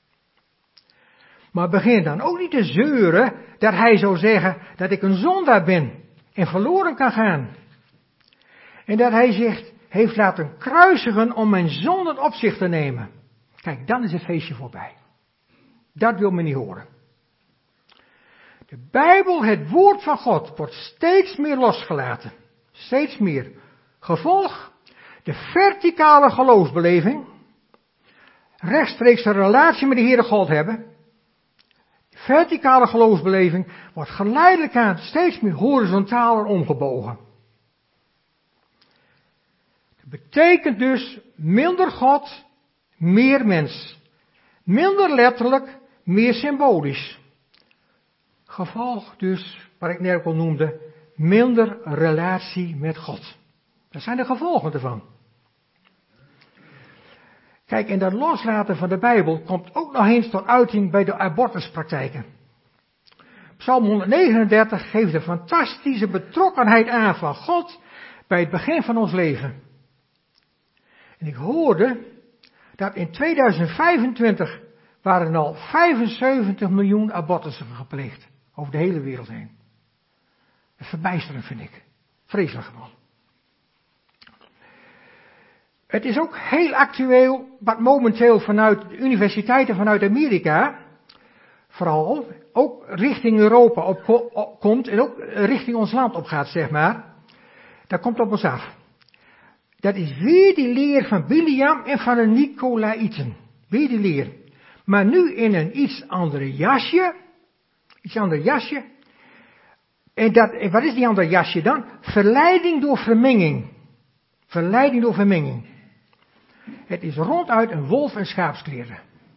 Maar begin dan ook niet te zeuren dat hij zou zeggen dat ik een zondaar ben en verloren kan gaan. En dat hij zich heeft laten kruisigen om mijn zonden op zich te nemen. Kijk, dan is het feestje voorbij. Dat wil men niet horen. De Bijbel, het woord van God, wordt steeds meer losgelaten. Steeds meer. Gevolg, de verticale geloofsbeleving. rechtstreeks een relatie met de Heere God hebben. Verticale geloofsbeleving wordt geleidelijk aan steeds meer horizontaler omgebogen. Dat betekent dus minder God, meer mens. Minder letterlijk, meer symbolisch. Gevolg dus, wat ik net al noemde, minder relatie met God. Dat zijn de gevolgen ervan. Kijk, en dat loslaten van de Bijbel komt ook nog eens tot uiting bij de abortuspraktijken. Psalm 139 geeft de fantastische betrokkenheid aan van God bij het begin van ons leven. En ik hoorde dat in 2025 waren al 75 miljoen abortussen gepleegd. Over de hele wereld heen. Dat is verbijsterend, vind ik. Vreselijk gewoon. Het is ook heel actueel wat momenteel vanuit de universiteiten vanuit Amerika, vooral, ook richting Europa opkomt en ook richting ons land opgaat, zeg maar. Dat komt op ons af. Dat is weer die leer van Biliam en van de Nicolaïten. Weer die leer. Maar nu in een iets ander jasje. Iets ander jasje. En wat is die andere jasje dan? Verleiding door vermenging. Verleiding door vermenging. Het is ronduit een wolf en schaapskleren.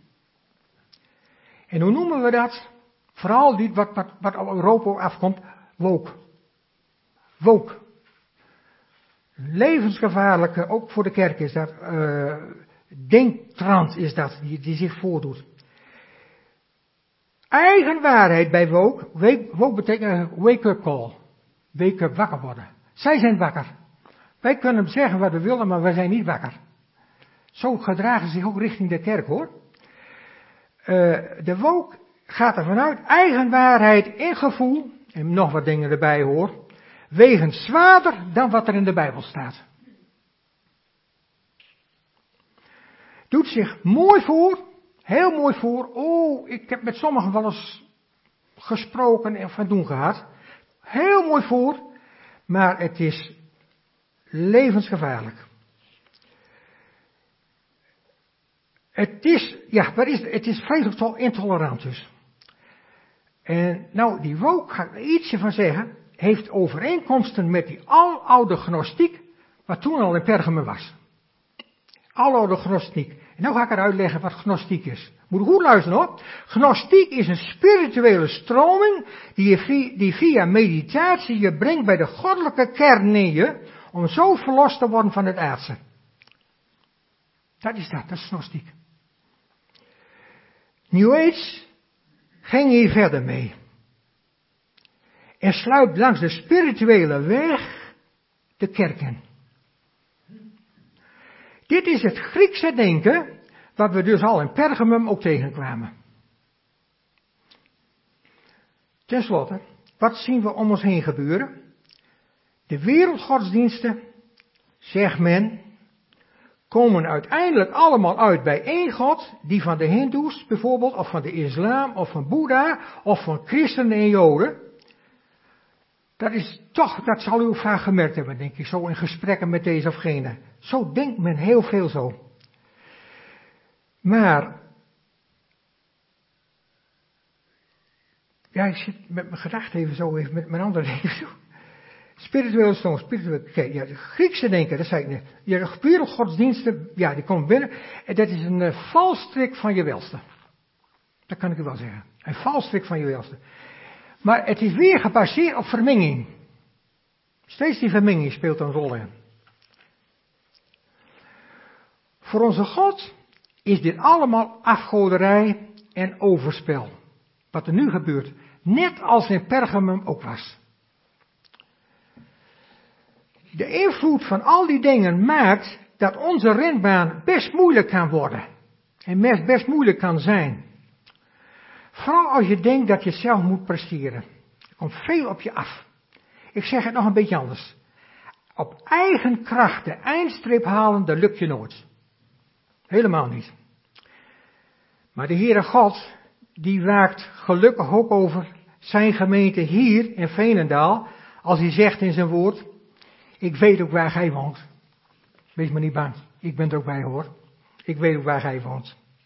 En hoe noemen we dat? Vooral dit wat op Europa afkomt, woke. Woke. Levensgevaarlijke, ook voor de kerk is dat, denktrand is dat, die zich voordoet. Eigenwaarheid bij woke. Woke betekent wake-up call. Wake-up, wakker worden. Zij zijn wakker. Wij kunnen zeggen wat we willen, maar wij zijn niet wakker. Zo gedragen ze zich ook richting de kerk, hoor. De woke gaat er vanuit eigenwaarheid in gevoel, en nog wat dingen erbij hoor, wegend zwaarder dan wat er in de Bijbel staat. Doet zich mooi voor, heel mooi voor. Oh, ik heb met sommigen wel eens gesproken en van doen gehad. Heel mooi voor, maar het is levensgevaarlijk. Het is vreselijk intolerant dus. En nou, die woke, ga ik er ietsje van zeggen, heeft overeenkomsten met die aloude gnostiek, wat toen al in Pergamum was. Aloude gnostiek. En nou ga ik eruit leggen wat gnostiek is. Moet je goed luisteren hoor. Gnostiek is een spirituele stroming die via meditatie je brengt bij de goddelijke kern in je, om zo verlost te worden van het aardse. Dat is gnostiek. New Age ging hier verder mee. En sluipt langs de spirituele weg de kerk in. Dit is het Griekse denken, wat we dus al in Pergamum ook tegenkwamen. Ten slotte, wat zien we om ons heen gebeuren? De wereldgodsdiensten, zegt men, komen uiteindelijk allemaal uit bij één God, die van de Hindoes bijvoorbeeld, of van de islam, of van Boeddha, of van christenen en joden. Dat zal u vaak gemerkt hebben, denk ik, zo in gesprekken met deze of gene. Zo denkt men heel veel zo. Maar, ja, ik zit met mijn gedachten even met mijn andere dingen zo. Spirituele stroom, ja, de Griekse denken, dat zei ik net. Ja, de wereldgodsdiensten, ja, die komen binnen. En dat is een valstrik van je welste. Dat kan ik u wel zeggen. Een valstrik van je welste. Maar het is weer gebaseerd op vermenging. Steeds die vermenging speelt een rol in. Voor onze God is dit allemaal afgoderij en overspel. Wat er nu gebeurt. Net als in Pergamum ook was. De invloed van al die dingen maakt dat onze renbaan best moeilijk kan worden. En best moeilijk kan zijn. Vooral als je denkt dat je zelf moet presteren. Er komt veel op je af. Ik zeg het nog een beetje anders. Op eigen kracht de eindstreep halen, dat lukt je nooit. Helemaal niet. Maar de Heere God, die waakt gelukkig ook over zijn gemeente hier in Veenendaal. Als hij zegt in zijn woord, ik weet ook waar gij woont. Wees maar niet bang, ik ben er ook bij hoor. Ik weet ook waar gij woont.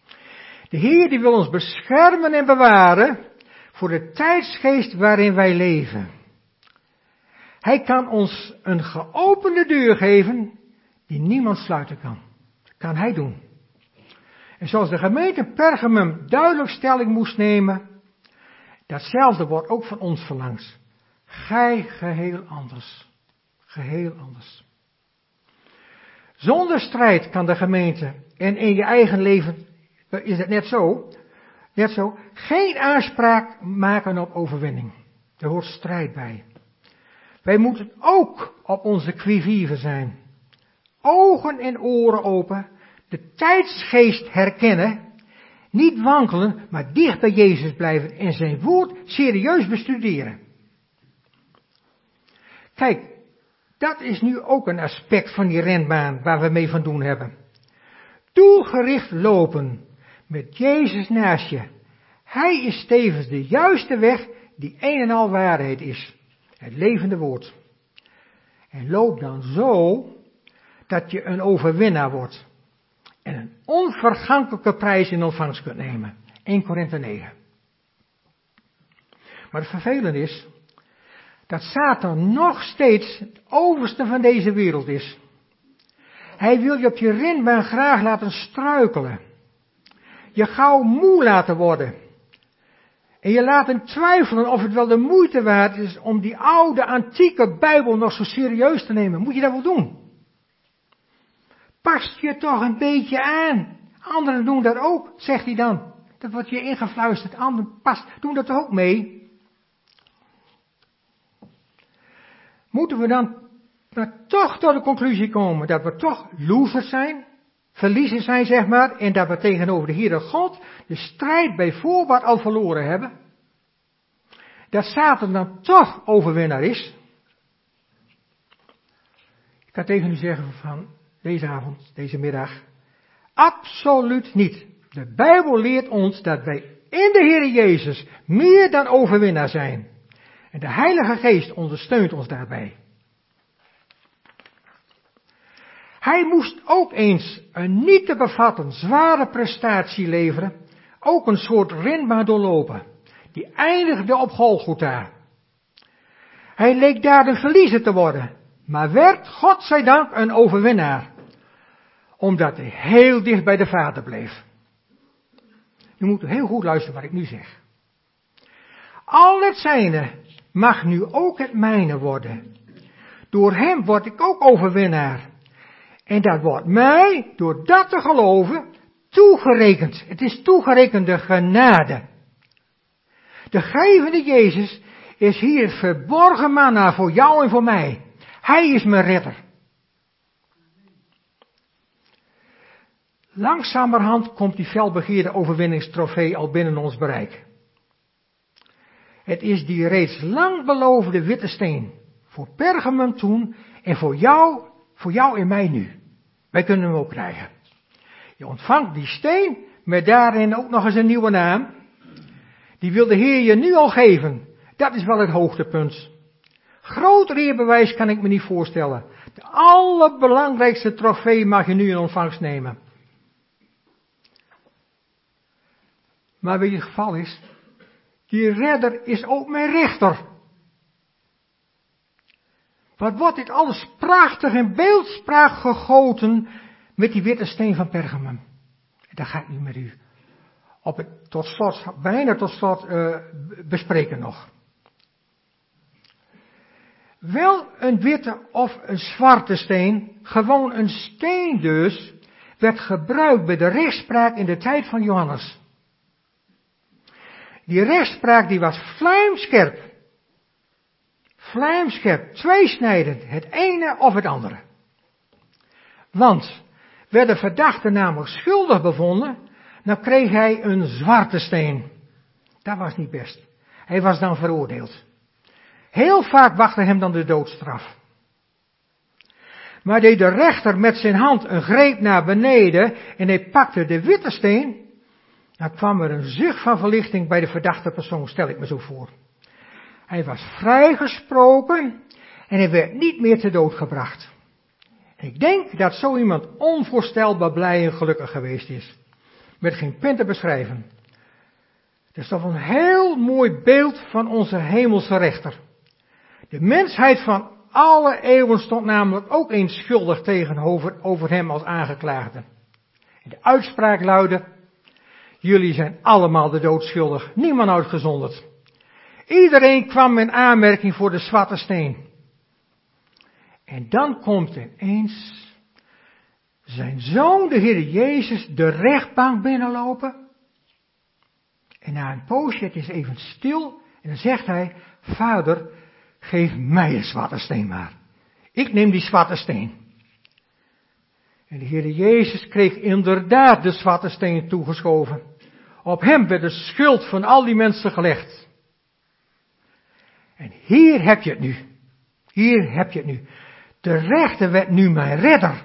De Heer die wil ons beschermen en bewaren voor de tijdsgeest waarin wij leven. Hij kan ons een geopende deur geven die niemand sluiten kan. Dat kan hij doen. En zoals de gemeente Pergamum duidelijk stelling moest nemen, datzelfde wordt ook van ons verlangd. Gij geheel anders. Geheel anders. Zonder strijd kan de gemeente en in je eigen leven is het net zo, geen aanspraak maken op overwinning. Er hoort strijd bij. Wij moeten ook op onze qui vive zijn. Ogen en oren open, de tijdsgeest herkennen, niet wankelen, maar dicht bij Jezus blijven en zijn woord serieus bestuderen. Kijk, dat is nu ook een aspect van die renbaan waar we mee van doen hebben. Doelgericht lopen, met Jezus naast je. Hij is tevens de juiste weg die een en al waarheid is. Het levende woord. En loop dan zo dat je een overwinnaar wordt. En een onvergankelijke prijs in ontvangst kunt nemen. 1 Korinthe 9. Maar het vervelende is dat Satan nog steeds het overste van deze wereld is. Hij wil je op je renbaan graag laten struikelen. Je gauw moe laten worden. En je laten twijfelen of het wel de moeite waard is om die oude, antieke Bijbel nog zo serieus te nemen. Moet je dat wel doen? Pas je toch een beetje aan. Anderen doen dat ook, zegt hij dan. Dat wordt je ingefluisterd. Anderen doen dat ook mee. Moeten we dan maar toch tot de conclusie komen dat we toch losers zijn, verliezers zijn zeg maar, en dat we tegenover de Heere God de strijd bij voorbaat al verloren hebben? Dat Satan dan toch overwinnaar is? Ik kan tegen u zeggen van deze avond, deze middag, absoluut niet. De Bijbel leert ons dat wij in de Heere Jezus meer dan overwinnaar zijn. En de Heilige Geest ondersteunt ons daarbij. Hij moest ook eens een niet te bevatten zware prestatie leveren, ook een soort renbaan doorlopen, die eindigde op Golgotha. Hij leek daar de verliezer te worden, maar werd, godzijdank, een overwinnaar, omdat hij heel dicht bij de Vader bleef. U moet heel goed luisteren wat ik nu zeg. Al het zijne mag nu ook het mijne worden. Door hem word ik ook overwinnaar. En dat wordt mij, door dat te geloven, toegerekend. Het is toegerekende genade. De gevende Jezus is hier het verborgen manna voor jou en voor mij. Hij is mijn redder. Langzamerhand komt die felbegeerde overwinningstrofee al binnen ons bereik. Het is die reeds lang beloofde witte steen. Voor Pergamum toen en voor jou en mij nu. Wij kunnen hem ook krijgen. Je ontvangt die steen met daarin ook nog eens een nieuwe naam. Die wil de Heer je nu al geven. Dat is wel het hoogtepunt. Groter eerbewijs kan ik me niet voorstellen. De allerbelangrijkste trofee mag je nu in ontvangst nemen. Maar weet je het geval is? Die redder is ook mijn rechter. Wat wordt dit alles prachtig in beeldspraak gegoten met die witte steen van Pergamum. Dat ga ik nu met u bijna tot slot bespreken nog. Wel een witte of een zwarte steen, gewoon een steen dus, werd gebruikt bij de rechtspraak in de tijd van Johannes. Die rechtspraak die was vlijmscherp. Vlijmscherp, tweesnijdend, het ene of het andere. Want werd de verdachte namelijk schuldig bevonden, dan kreeg hij een zwarte steen. Dat was niet best. Hij was dan veroordeeld. Heel vaak wachtte hem dan de doodstraf. Maar deed de rechter met zijn hand een greep naar beneden en hij pakte de witte steen, dan kwam er een zucht van verlichting bij de verdachte persoon, stel ik me zo voor. Hij was vrijgesproken en hij werd niet meer te dood gebracht. Ik denk dat zo iemand onvoorstelbaar blij en gelukkig geweest is. met geen pen te beschrijven. Het is toch een heel mooi beeld van onze hemelse rechter. De mensheid van alle eeuwen stond namelijk ook eens schuldig tegenover hem als aangeklaagde. En de uitspraak luidde: jullie zijn allemaal de dood schuldig, niemand uitgezonderd. Iedereen kwam in aanmerking voor de zwarte steen. En dan komt ineens zijn zoon, de Heer Jezus, de rechtbank binnenlopen. En na een poosje, het is even stil, en dan zegt hij: Vader, geef mij een zwarte steen maar. Ik neem die zwarte steen. En de Heer Jezus kreeg inderdaad de zwarte steen toegeschoven. Op hem werd de schuld van al die mensen gelegd. En hier heb je het nu. Hier heb je het nu. De rechter werd nu mijn redder.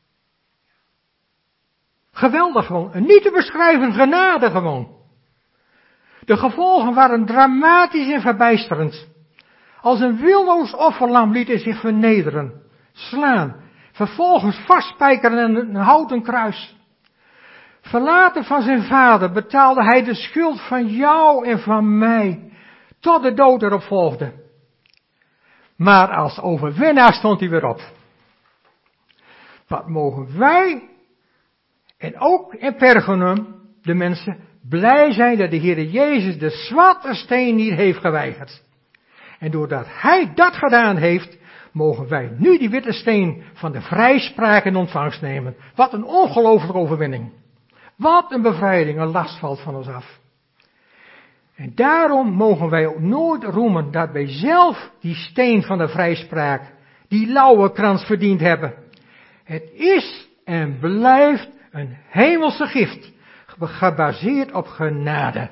Geweldig gewoon. Een niet te beschrijven genade gewoon. De gevolgen waren dramatisch en verbijsterend. Als een willoos offerlam liet hij zich vernederen, slaan, vervolgens vastspijkeren aan een houten kruis. Verlaten van zijn vader betaalde hij de schuld van jou en van mij, tot de dood erop volgde. Maar als overwinnaar stond hij weer op. Wat mogen wij, en ook in Pergamum, de mensen, blij zijn dat de Heer Jezus de zwarte steen niet heeft geweigerd. En doordat hij dat gedaan heeft, mogen wij nu die witte steen van de vrijspraak in ontvangst nemen. Wat een ongelooflijke overwinning. Wat een bevrijding, een last valt van ons af. En daarom mogen wij ook nooit roemen dat wij zelf die steen van de vrijspraak, die lauwe krans verdiend hebben. Het is en blijft een hemelse gift, gebaseerd op genade.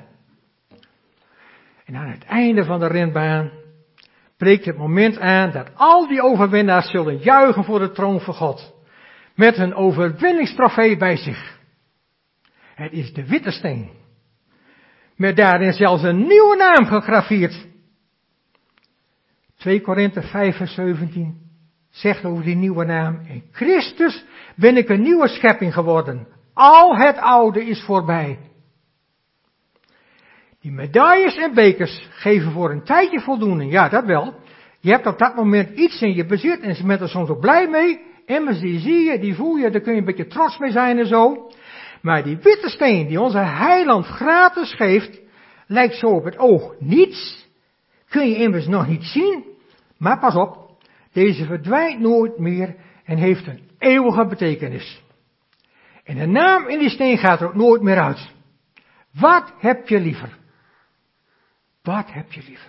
En aan het einde van de renbaan breekt het moment aan dat al die overwinnaars zullen juichen voor de troon van God. Met een overwinningstrofee bij zich. Het is de witte steen. Met daarin zelfs een nieuwe naam gegraveerd. 2 Korinthe 5 vers 17 zegt over die nieuwe naam: in Christus ben ik een nieuwe schepping geworden. Al het oude is voorbij. Die medailles en bekers geven voor een tijdje voldoening. Ja, dat wel. Je hebt op dat moment iets in je bezit en je bent er soms ook blij mee. Immers, die zie je, die voel je, daar kun je een beetje trots mee zijn en zo. Maar die witte steen die onze heiland gratis geeft, lijkt zo op het oog niets. Kun je immers nog niet zien. Maar pas op, deze verdwijnt nooit meer en heeft een eeuwige betekenis. En de naam in die steen gaat er ook nooit meer uit. Wat heb je liever? Wat heb je liever?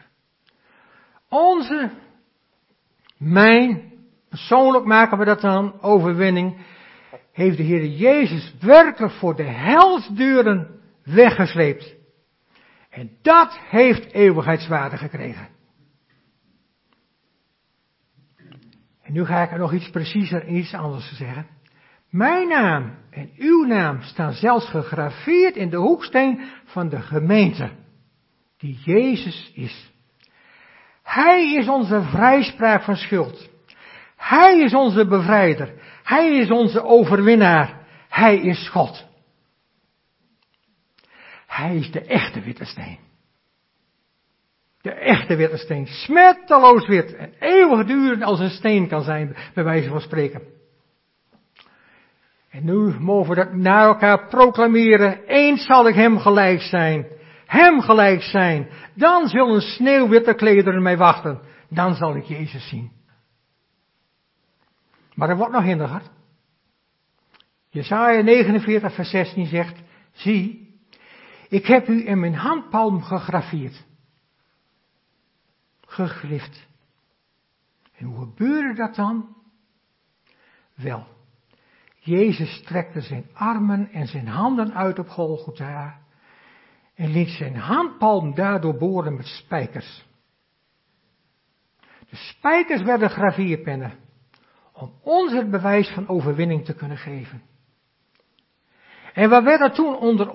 Mijn, persoonlijk maken we dat dan, overwinning, heeft de Heer Jezus werkelijk voor de helsdeuren weggesleept. En dat heeft eeuwigheidswaarde gekregen. En nu ga ik er nog iets preciezer en iets anders zeggen. Mijn naam en uw naam staan zelfs gegraveerd in de hoeksteen van de gemeente, die Jezus is. Hij is onze vrijspraak van schuld. Hij is onze bevrijder. Hij is onze overwinnaar. Hij is God. Hij is de echte witte steen. De echte witte steen. Smetteloos wit en eeuwigdurend als een steen kan zijn, bij wijze van spreken. En nu mogen we dat naar elkaar proclameren. Eens zal ik hem gelijk zijn. Hem gelijk zijn. Dan zullen sneeuwwitte klederen mij wachten. Dan zal ik Jezus zien. Maar er wordt nog hinderder. Jesaja 49 vers 16 zegt: zie, ik heb u in mijn handpalm gegraveerd. Gegrift. En hoe gebeurde dat dan? Wel, Jezus strekte zijn armen en zijn handen uit op Golgotha en liet zijn handpalm daardoor boren met spijkers. De spijkers werden gravierpennen om ons het bewijs van overwinning te kunnen geven. En we werden toen onder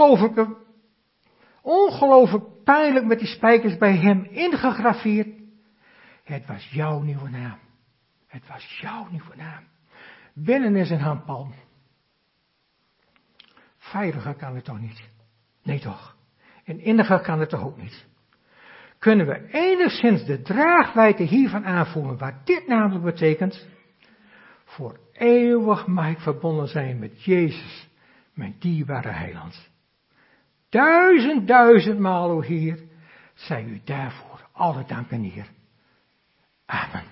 ongelooflijk pijnlijk met die spijkers bij hem ingegraveerd. Het was jouw nieuwe naam. Het was jouw nieuwe naam. Binnen in zijn handpalm. Veiliger kan het toch niet? Nee toch. En inniger kan het toch ook niet? Kunnen we enigszins de draagwijdte hiervan aanvoelen, wat dit namelijk betekent? Voor eeuwig mag ik verbonden zijn met Jezus, mijn dierbare heiland. 1000 maal, o Heer, zij u daarvoor alle dank en eer. Amen.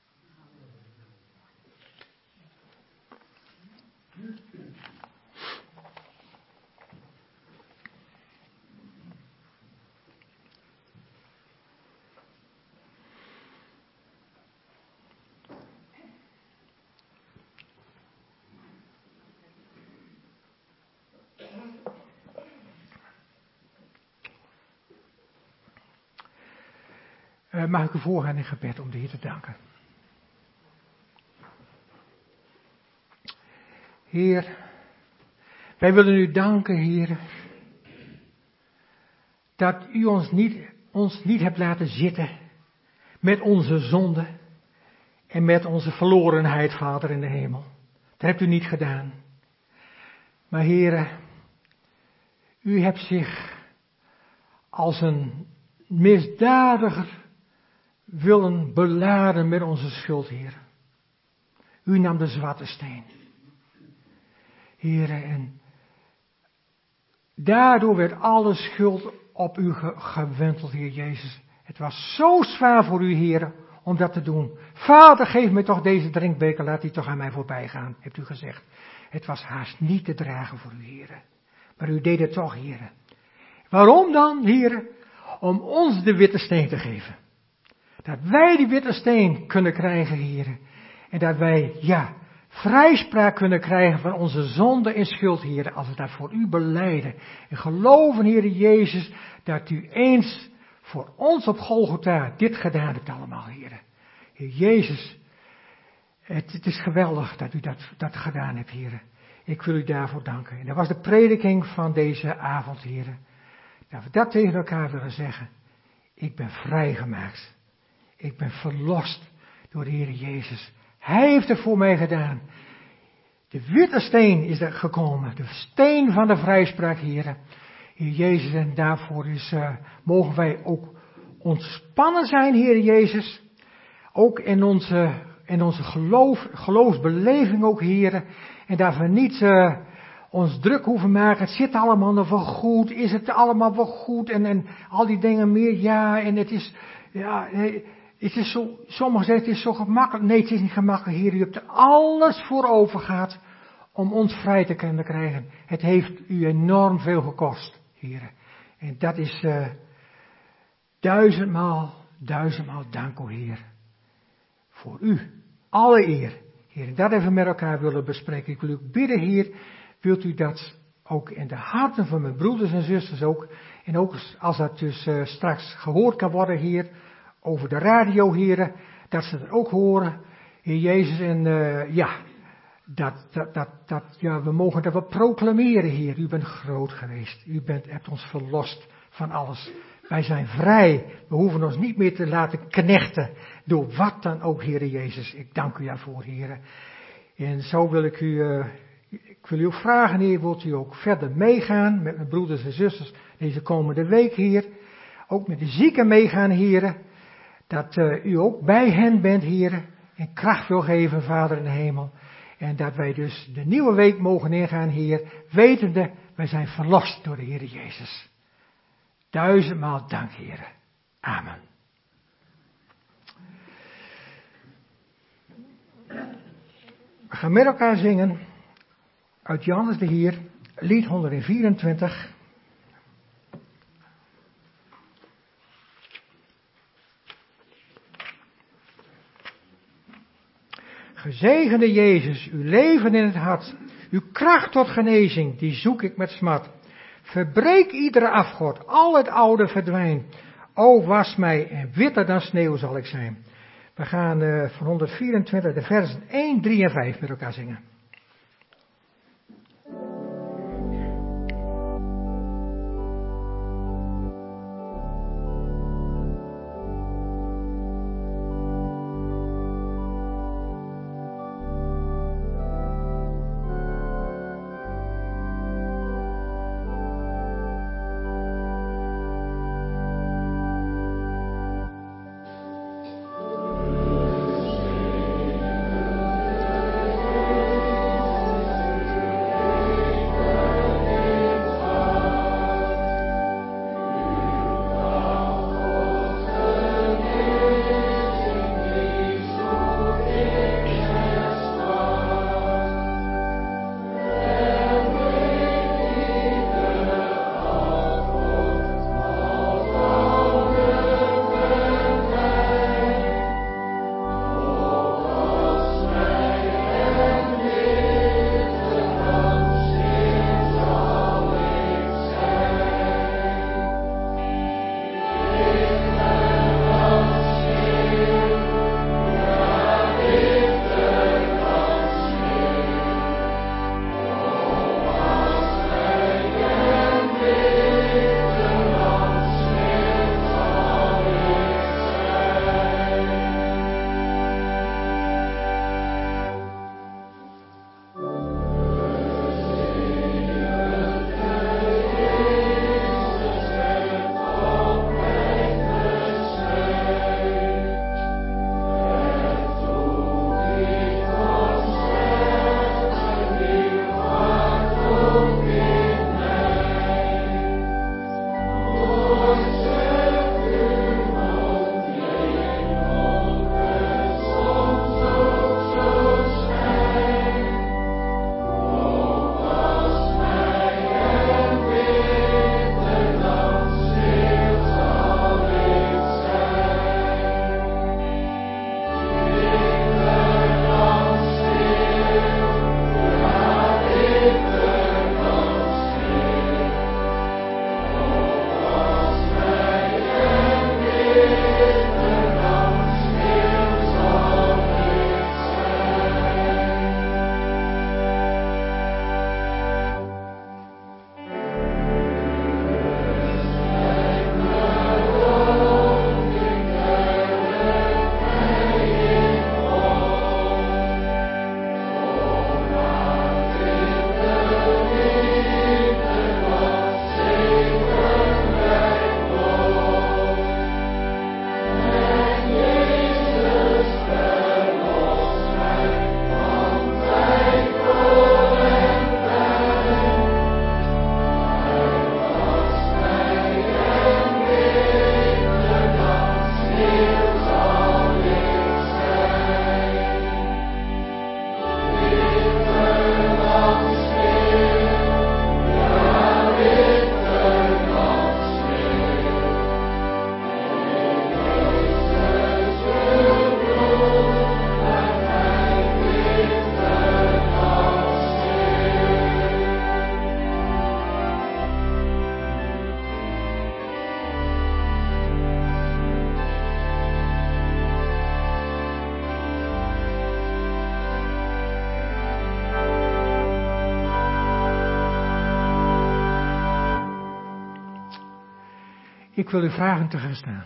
Mag ik u voorgaan in gebed om de Heer te danken. Heer, wij willen u danken, Heer, dat u ons niet hebt laten zitten met onze zonde en met onze verlorenheid, Vader in de hemel. Dat hebt u niet gedaan. Maar Heer, u hebt zich als een misdadiger willen beladen met onze schuld, Heer. U nam de zwarte steen. Heer, en daardoor werd alle schuld op u gewenteld, Heer Jezus. Het was zo zwaar voor u, Heer, om dat te doen. Vader, geef mij toch deze drinkbeker, laat die toch aan mij voorbij gaan, hebt u gezegd. Het was haast niet te dragen voor u, Heer. Maar u deed het toch, Heer. Waarom dan, Heer? Om ons de witte steen te geven. Dat wij die witte steen kunnen krijgen, Heer. En dat wij, vrijspraak kunnen krijgen van onze zonde en schuld, Heer. Als we dat voor u belijden. En geloven, Heer Jezus, dat u eens voor ons op Golgotha dit gedaan hebt allemaal, Heer. Heer Jezus, het is geweldig dat u dat gedaan hebt, Heer. Ik wil u daarvoor danken. En dat was de prediking van deze avond, Heer. Dat we dat tegen elkaar willen zeggen. Ik ben vrijgemaakt. Ik ben verlost door de Heer Jezus. Hij heeft het voor mij gedaan. De witte steen is er gekomen. De steen van de vrijspraak, Heer. Heer Jezus, en daarvoor mogen wij ook ontspannen zijn, Heer Jezus. Ook in onze geloofsbeleving ook, Heer. En dat we niet ons druk hoeven maken. Het zit allemaal nog wel goed. Is het allemaal wel goed? En al die dingen meer. Ja, en het is... Ja, het is zo, sommigen zeggen het is zo gemakkelijk. Nee, het is niet gemakkelijk, Heer. U hebt er alles voor over gehad om ons vrij te kunnen krijgen. Het heeft u enorm veel gekost, Heer. En dat is 1000 maal dank, o Heer. Voor u. Alle eer, Heer. En dat even met elkaar willen bespreken. Ik wil u bidden, Heer. Wilt u dat ook in de harten van mijn broeders en zusters ook. En ook als dat dus straks gehoord kan worden, Heer. Over de radio, Heer, dat ze er ook horen, Heer Jezus, en we mogen dat wel proclameren, Heer. U bent groot geweest, hebt ons verlost van alles. Wij zijn vrij, we hoeven ons niet meer te laten knechten door wat dan ook, Heer Jezus. Ik dank u daarvoor, Heer. En zo wil ik wil u ook vragen, Heer, wilt u ook verder meegaan met mijn broeders en zusters deze komende week, Heer. Ook met de zieken meegaan, Heer. Dat u ook bij hen bent, Heer, en kracht wil geven, Vader in de hemel. En dat wij dus de nieuwe week mogen ingaan, Heer, wetende, wij zijn verlost door de Heer Jezus. 1000 maal dank, Heer. Amen. We gaan met elkaar zingen uit Johannes de Heer, lied 124. Gezegende Jezus, uw leven in het hart, uw kracht tot genezing, die zoek ik met smart. Verbreek iedere afgod, al het oude verdwijnt. O, was mij en witter dan sneeuw zal ik zijn. We gaan van 124 de versen 1, 3 en 5 met elkaar zingen. Ik wil u vragen te gaan staan.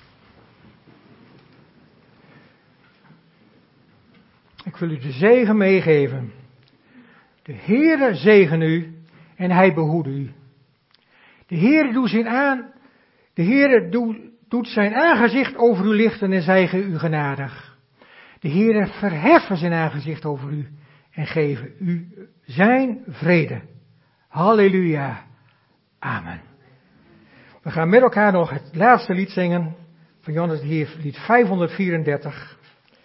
Ik wil u de zegen meegeven. De Heere zegen u en hij behoede u. De Heere doet zijn aangezicht over u lichten en zij u genadig. De Heere verheffen zijn aangezicht over u en geven u zijn vrede. Halleluja. Amen. We gaan met elkaar nog het laatste lied zingen van Johannes de Heer, lied 534.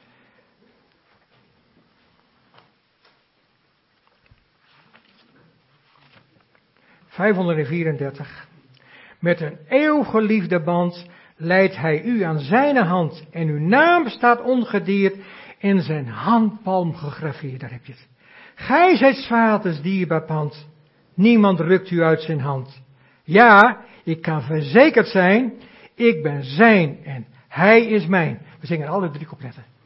Met een eeuwgeliefde band leidt hij u aan zijn hand en uw naam staat ongedeerd in zijn handpalm gegraveerd. Daar heb je het. Gij zijt 's vaders dierbaar pand. Niemand rukt u uit zijn hand. Ja, ik kan verzekerd zijn, ik ben zijn en hij is mijn. We zingen alle 3 coupletten.